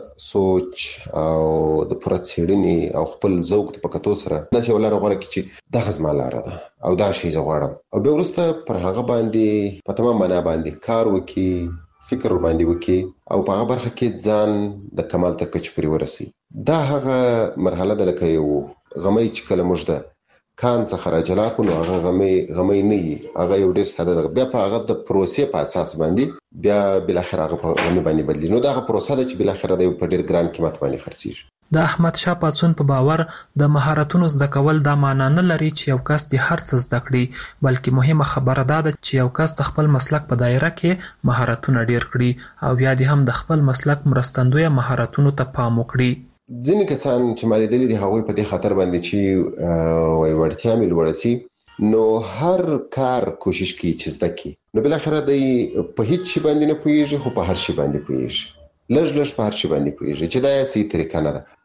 سوچ او د پوره څېړنې او خپل ذوق په کتو سره داسې ولاره غوړه کوي چې دا غزما لاره ده او دا شی زه غواړم او بیا وروسته پر هغه باندې په تمام معنا باندې کار وکړي، فکر باندې وکي او په هغه برخه کې ځان د کمال ته کچ پورې ورسي. دا هغه مرحله ده لکه یو غمی چې کله موږ ده کان څخه راجلا کو نو هغه غمی غمی نه وي، هغه یو ډېر ساده ده. بیا په هغه د پروسې په اساس باندې بیا بل اخر هغه په غمی باندې بدلی. نو دا هغه پروسه ده چې بل اخر د په ډېر ګران قیمت باندې خرڅیږي. د احمد شاه پاڅون په باور د مهارتونو زده کول دا معنی نه لري چې یو کس د هر څه زده کړي، بلکې مهمه خبره ده چې یو کس د خپل مسلک په دایره کې مهارتونه ډیر کړي او بیا د هم د خپل مسلک مرستندوی مهارتونو ته پام وکړي. ځینې کسان چې مالي دلی دي هغوی په دې خاطر باندې چې وای وړتیا مې لوړه سي نو هر کار کوشش کوي چې زده کړي، نو بل اخر دی په هیڅ شي باندې نه پوهیږي خو په هر شي باندې پوهیږي، لږ لږ په هر شي باندې پوهیږي چې دا یې صحیح طریقه نه ده.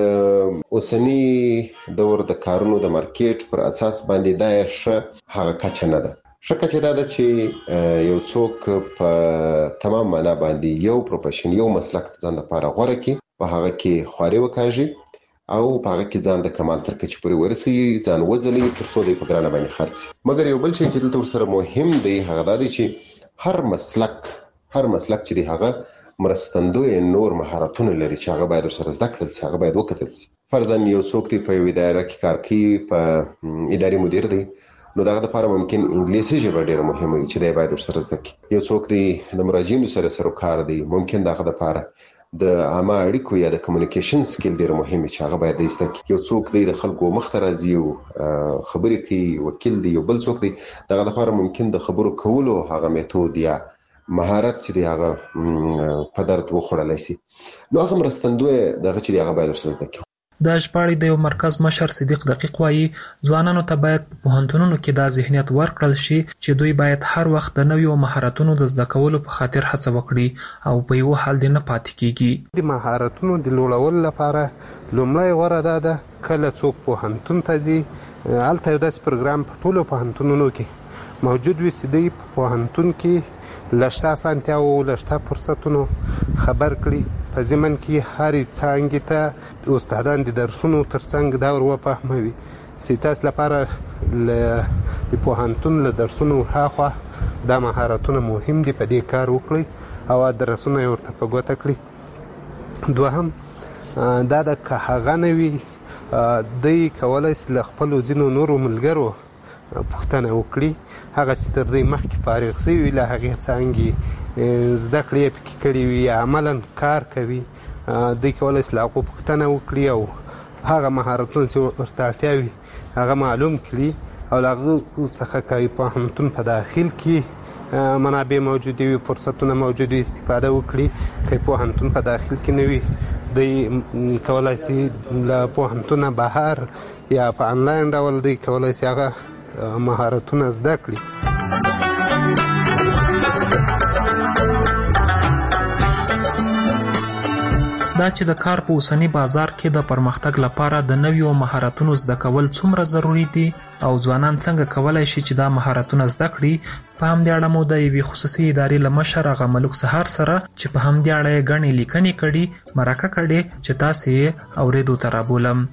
د اوسني دور د کارونو د مارکیټ پر اساس باندې دا یې ښه هغه کچه نه ده. ښه کچه دا ده چې یو څوک په تمام معنا باندې یو پروفیشن یو مسلک ځان لپاره غوره کړي، په هغه کې خواري وکاږي او په هغه کې ځان د کمال تر کچې پورې ورسي، ځان وځلي تر څو د په ګرانه باندې خرڅي. مګر یو بل شی چې دلته ورسره مهم دی هغه دا دی چې هر مسلک هر مسلک چې دی هغه مرستندوی نور مهارتونه لري چې هغه باید ورسره زده کړل شي، هغه باید وکتل شي. فرضاً یو څوک دی په یو اداره کې کار کوي، په اداري مدیر دی، نو دغه لپاره ممکن انګلیسي ژبه ډېره مهمه وي چې دی باید ورسره زده کړي. یو څوک دی د مراجعینو سره سروکار دی، ممکن دغه لپاره د عامه اړیکو یا د کمیونیکیشن سکیل ډېر مهم چې هغه باید زده کړي. یو څوک دی د خلکو مخ ته راځي او خبرې کوي، وکیل دی. یو بل څوک دی دغه لپاره ممکن د خبرو کولو هغه میتود یا مهارت چې دی هغه په درد وخوړلی شي، نو هغه مرستندوی دغه چې دی هغه باید ورسره زده کړي. د ژباړې د یو مرکز مشر صدیق دقیق وایي ځوانانو ته باید په پوهنتونونو کې دا ذهنیت ورکړل شي چې دوی باید هر وخت د نویو مهارتونو د زده کولو په خاطر هڅه وکړي او په یو حال دې نه پاتې کیږي. د مهارتونو د لوړولو لپاره لومړی غوره دا ده کله څوک پوهنتون ته ځي هلته یو داسې پروګرام په ټولو پوهنتونونو کې موجود وي چې دوی په پوهنتون کې له شته اسانتیاوو له شته فرصتونو خبر کړي په ضمن کې هرې څانګې ته استادان د درسونو تر څنګ دا ور وفهموي چې تاسو لپاره د پوهنتون له درسونو هاخوا دا مهارتونه مهم دي په دې کار وکړئ او درسونه یې ورته په ګوته کړي. دوهم دا د که هغه نه وي دوی کولی شي له خپلو ځینو نورو ملګرو پوښتنه وکړي هغه چې تر دوی مخکې فارغ شوي وي له هغې څانګې زده کړې یې پکې کړي وي یا عملا کار کوي دوی کولی شي له هغو پوښتنه وکړي او هغه مهارتونه چې ورته اړتیا وي هغه معلوم کړي او له هغه څخه که پوهنتون په داخل کې منابع موجودې وي فرصتونه موجود وي استفاده وکړي که پوهنتون په داخل کې نه وي دوی کولی شي له پوهنتونه بهر یا په انلاین ډول دوی کولی شي هغه مهارتونه زده کړي. دا چې د کار په اوسنی بازار کې د پرمختګ لپاره د نویو مهارتونو زده کول څومره ضروری دي او ځوانان څنګه کولای شي چې دا مهارتونه زده کړي په همدې اړه مو د یوې خصوصي ادارې له مشر هغه ملک سهار سره چې په همدې اړه یې ګڼې لیکنې کړي مرکه کړې چې تاسې یې اورېدو ته رابولم.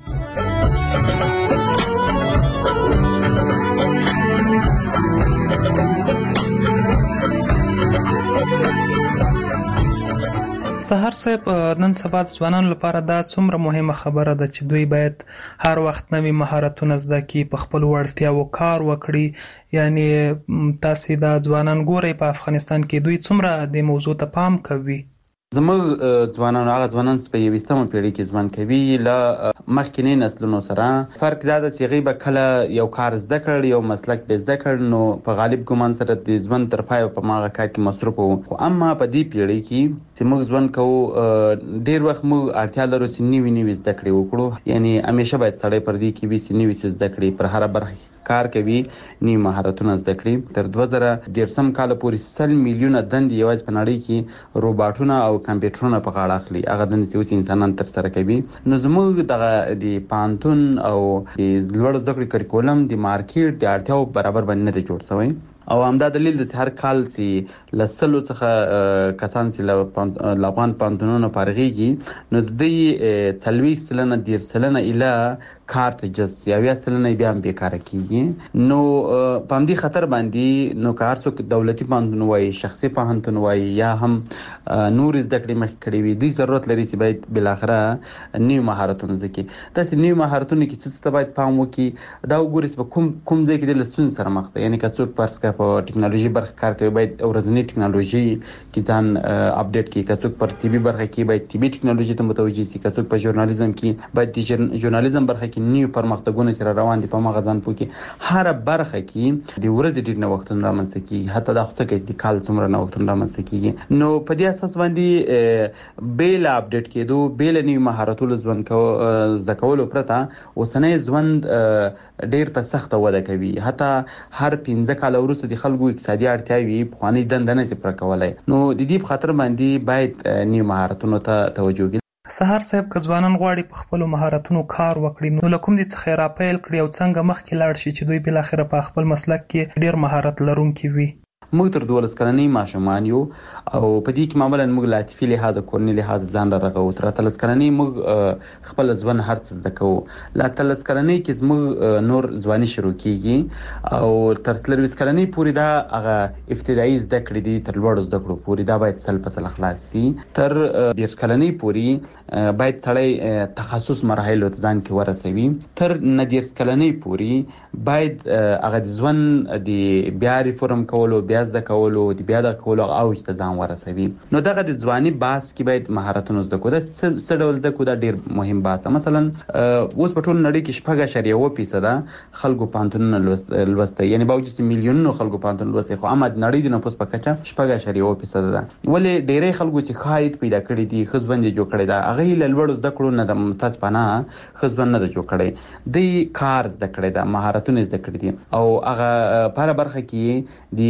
سهار صاحب نن سبا د ځوانانو لپاره دا څومره مهمه خبره ده چې دوی باید هر وخت نوي مهارتونه زده کړي په خپلو وړتیاوو کار وکړي یعنی تاسې دا ځوانان ګورئ په افغانستان کې دوی څومره د موضوع ته پام کوي؟ زموږ ځوانان هغه ځوانان چې په یویشتمه پیړۍ کې ژوند کوي له مخکینی نسلونو سره فرق دا ده چې هغوی به کله یو کار زده کړ یو مسلک به زده کړ نو په غالب ګمان سره د ژوند تر پایه په هماغه کار کې مصروف وو. خو اما په دې پیړۍ کې چې موږ ژوند کوو ډېر وخت موږ اړتیا لرو چې نوي نوي زده کړې وکړو یعنی همیشه باید سړی پر دې کې وي چې نوي څه زده کړي پر هره برخه کار کوي نوي مهارتونه زده کړي. تر دوه زره دېرشم کاله پورې سل میلیونه دندې یوازې په نړۍ کې روباټونه او کمپیوټرونه په غاړه اخلي هغه دندې چې اوس انسانان ترسره کوي. نو زموږ دغه د پوهنتون او د لوړو زده کړې کریکولم د مارکیټ د اړتیاو برابر باندې نه دی جوړ شوی او همدا دلیل د هر کال چې له سلو څخه کسان چې له افغان پوهنتونونو فارغېږي نو د دوی څلوېښت سلنه دېرش سلنه ایله کار ته جذب شي اویا سلنه بیا هم بیکاره کېږي. نو په همدې خطر باندې نو که هر څوک دولتي پوهنتون وایي شخصي پوهنتون وایي یا هم نور زده کړې مخکې کړې وي دوی ضرورت لري چې باید بالاخره نوي مهارتونه زده کړي. داسې نوي مهارتونه کې څه ته باید پام وکړي دا وګورئ چې په کوم کوم ځای کې د له ستونزې سره مخ ده یعنې که څوک فرض کړه په ټکنالوژي برخه کار کوي باید ورځنۍ ټکنالوژي کې ځان اپډیټ کړي که څوک پر طبي برخه کې باید طبي ټکنالوژي ته متوجه شي که څوک په ژورنالیزم کې باید د ژورنالیزم برخه کې نوي پرمختګونه چې روان دي په هماغه ځان پوه کړي. هره برخه کې د ورځې ډېر نوښتونه رامنځته کېږي حتی دا خو څه کوي د کال څومره نوښتونه رامنځته کېږي. نو په دې اساس باندې بې له اپډیټ کېدو بې له نوي مهارتونو ژوند زده کولو پرته اوسنی ژوند ډېر په سخته وده کوي. حتی هر پنځه کاله وروسته د خلکو اقتصادي اړتیاوې پخوانۍ دنده نه شي پوره کولی. نو د دې په خاطر باندې باید نوي مهارتونو ته توجه وکړي. سهار صاحب که ځوانان غواړي په خپلو مهارتونو کار وکړي نو له کوم دې څخه یې راپیل کړي او څنګه مخکې لاړ شي چې دوی بالاخره په خپل مسلک کې ډېر مهارت لرونکي وي؟ موږ تر دولس کلنۍ ماشومان یو او په دې کې معمولا موږ له عاطفي لحاظه کورني لحاظه ځان را رغوو. تر اتلس کلنۍ موږ خپل ژوند هر څه زده کوو. له اتلس کلنۍ کې زموږ نور ځواني شروع کېږي او تر څلرویشت کلنۍ پورې دا هغه ابتدایي زده کړې دي تر لوړو زده کړو پورې دا باید سل په سل خلاص شي. تر دېرش کلنۍ پورې باید سړی تخصص مراحلو ته ځان کې ورسوي. تر نه دېرش کلنۍ پورې باید هغه د ژوند د بیا ریفورم کولو بیا زده کولو د بیا د کولو اوج ته ځان ورسوي. نو دغه د ځواني بحث کې باید مهارتونه زده کړو. دا څه ډول زده کړو دا ډېر مهم بحث. مثلا اوس په ټول نړۍ کې شپږ اعشاریه اووه فیصده خلکو پوهنتونونه لوستی یعنې باوجود چې میلیونونو خلکو پوهنتون لوستی خو اما د نړۍ د نفوس په کچه شپږ اعشاریه اووه فیصده ده. ولې ډېری خلکو چې ښه عاید پیدا کړي دي ښه ژوند یې جوړ کړی ده هغوی له لوړو زده کړو نه د متاسفانه ښه ژوند نه ده جوړ کړی. دوی کار زده کړی ده مهارتونه زده کړي دي او هغه په هره برخه کې د کار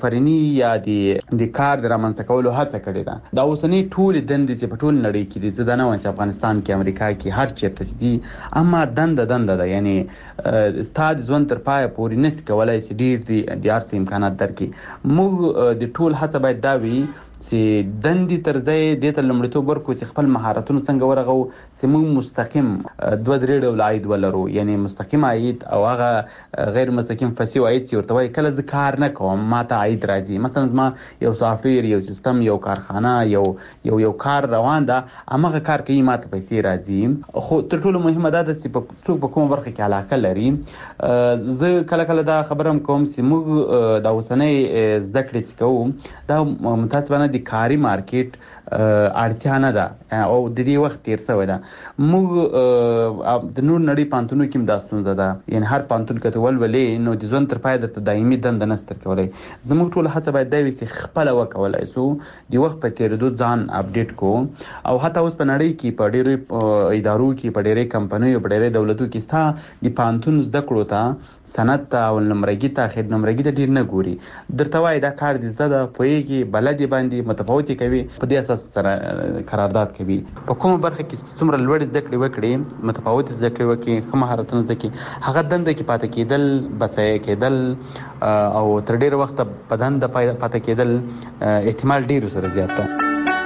کارآفرینی یا د د کار د رامنځته کولو هڅه کړې ده. دا اوسنی ټول دندې چې په ټول نړۍ کې دي، زه دا نه وایم چې افغانستان کې، امریکا کې، هر چیرته دي، اما دنده دنده ده. یعنی ستا د ژوند تر پایه پورې نشي کولای چې ډېر د هر څه امکانات درکړي. موږ د ټول هڅه باید دا وي چې دندې تر ځای دې ته لومړیتوب ورکړو چې خپل مهارتونه څنګه ورغو چې موږ مستقیم دوه درې ډول عاید ولرو. یعنی مستقیم عاید او هغه غیر مستقیم فصیح عاید چې ورته وایي کله زه کار نه کوم ما ته عاید راځي. مثلا زما یو سافټویر، یو سیستم، یو کارخانه، یو یو یو کار روان ده، هماغه کار کوي ما ته پیسې راځي. خو تر ټولو مهمه دا ده چې څوک په کومه برخه کې علاقه لري. زه کله کله دا خبره هم کوم چې موږ د اوسنۍ زده کړې چې کوو دا متاسفانه د کاري مارکیټ اړتیا نه ده او د دې وخت تیر شوی ده. موږ د نور نړۍ پانتونو کې دا ستونزه ده. یعنی هر پانتون کته ولولې نو د ژوند تر پای درته دایمي دنده نستر کولای. زموږ ټول هڅه باید دا وي چې خپل وکولای سو د وخت په تیریدو ځان اپډیټ کو. او حتی اوس په نړۍ کې په ډېرو ادارو کې، په ډېرې کمپنیو، په ډېرې دولتو کې ستا د پانتون زده کړو ته، سند ته او نمرګي ته، خیر نمرګي ته ډېر نه ګوري. درته وایي دا کار دې زده ده، پوهېږي، بلد یې باندې متفاوتې کوي، په دې اساس سره قرارداد کوي. په کومه برخه کې څومره لوړ زده کړې وکړي، متفاوت زده کړې وکړي، ښه مهارتونه زده کړي، هغه دنده کې پاتې کېدل، بسایه کېدل او تر ډېره وخته په دنده پاتې کېدل احتمال ډېر سره زیات ده.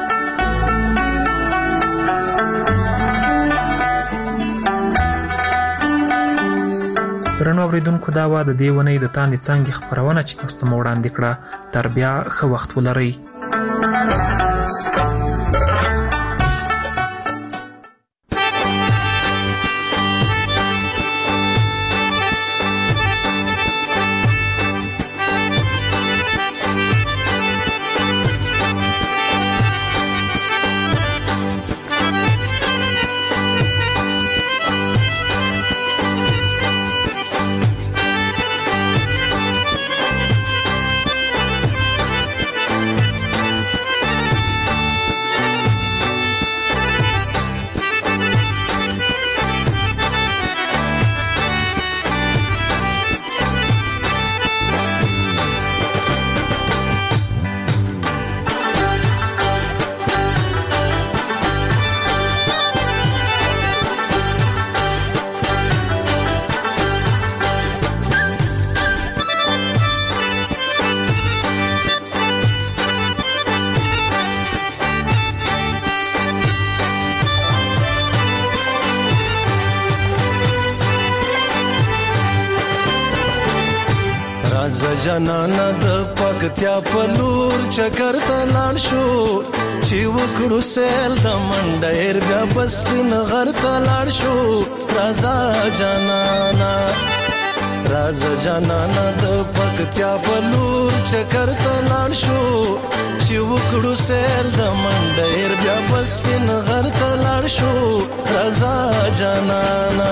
درنو اوریدونکو، دا وا د دې ونې د تاندې څانګې خپرونه چې تاسو ته مو وړاندې کړه. تر بیا ښه وخت ولرئ. جانانا د پکتیا په لور چکر ته لاړ شو چې وکړو سیل د منډیر بیا بس پین غر ته لاړ شو. رازا جانانا رازا جانانا د پکتیا په لور چکر ته لاړ شو چې وکړو سیل د منډیر بیا بس پین غر ته لاړ شو. رازا جانانا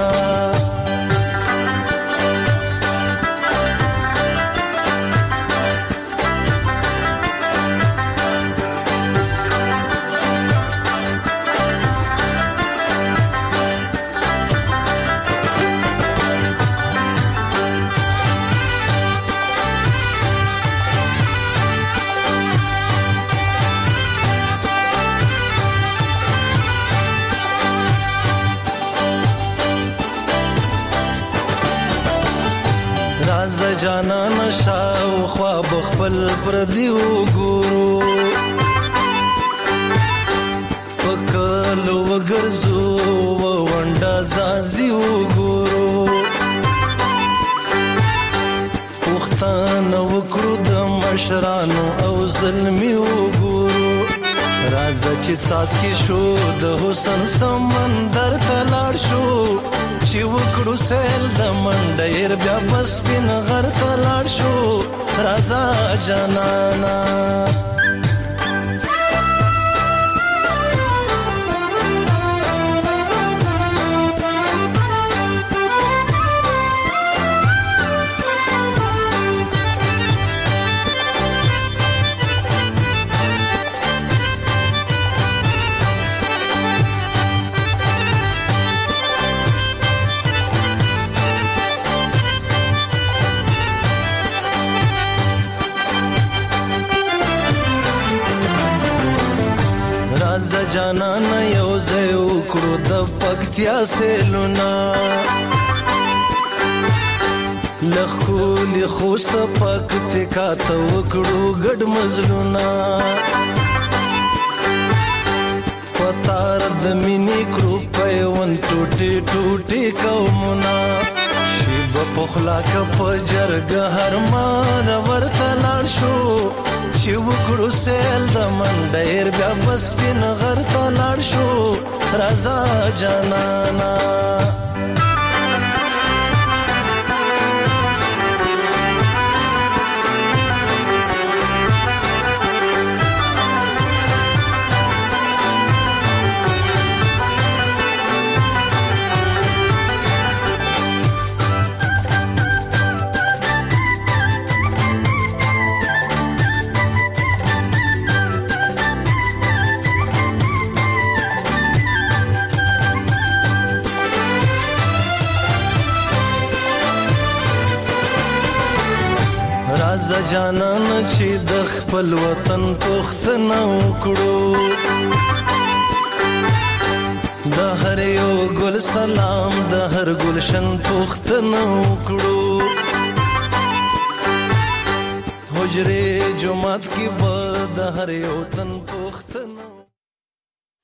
جانا نشاو خواب خپل پر دیو ګورو پکلو وګرځو ونډا زازیو ګورو وختانه وکړو د مشرانو او ظلمیو ګورو. راځه چې ساس کې شو د حسن سمندر ته لاړ شو چې وکړو سیل د منډیر بیا بس پین غر ته لاړ شو. رازا جانانا راز جانان یو ځای وکړو د پکتیا سیلونه لخولی خوست پکتیکا ته وکړو ګډ مزلونه پتار د مینې کړو پیون ټوټي ټوټي قومونه شیب پخلا کپ جرګه هر مان ورته لاړ شو چې وکړو سیل د منډیر بیا بس بین غر ته لاړ شو رضا جانانا راز جانان چې د خپل وطن پوښتنه وکړو د هر یو ګل سلام د هر ګلشن پوښتنه وکړو حجرې جمعات کې به د هر یو تن پوښتنه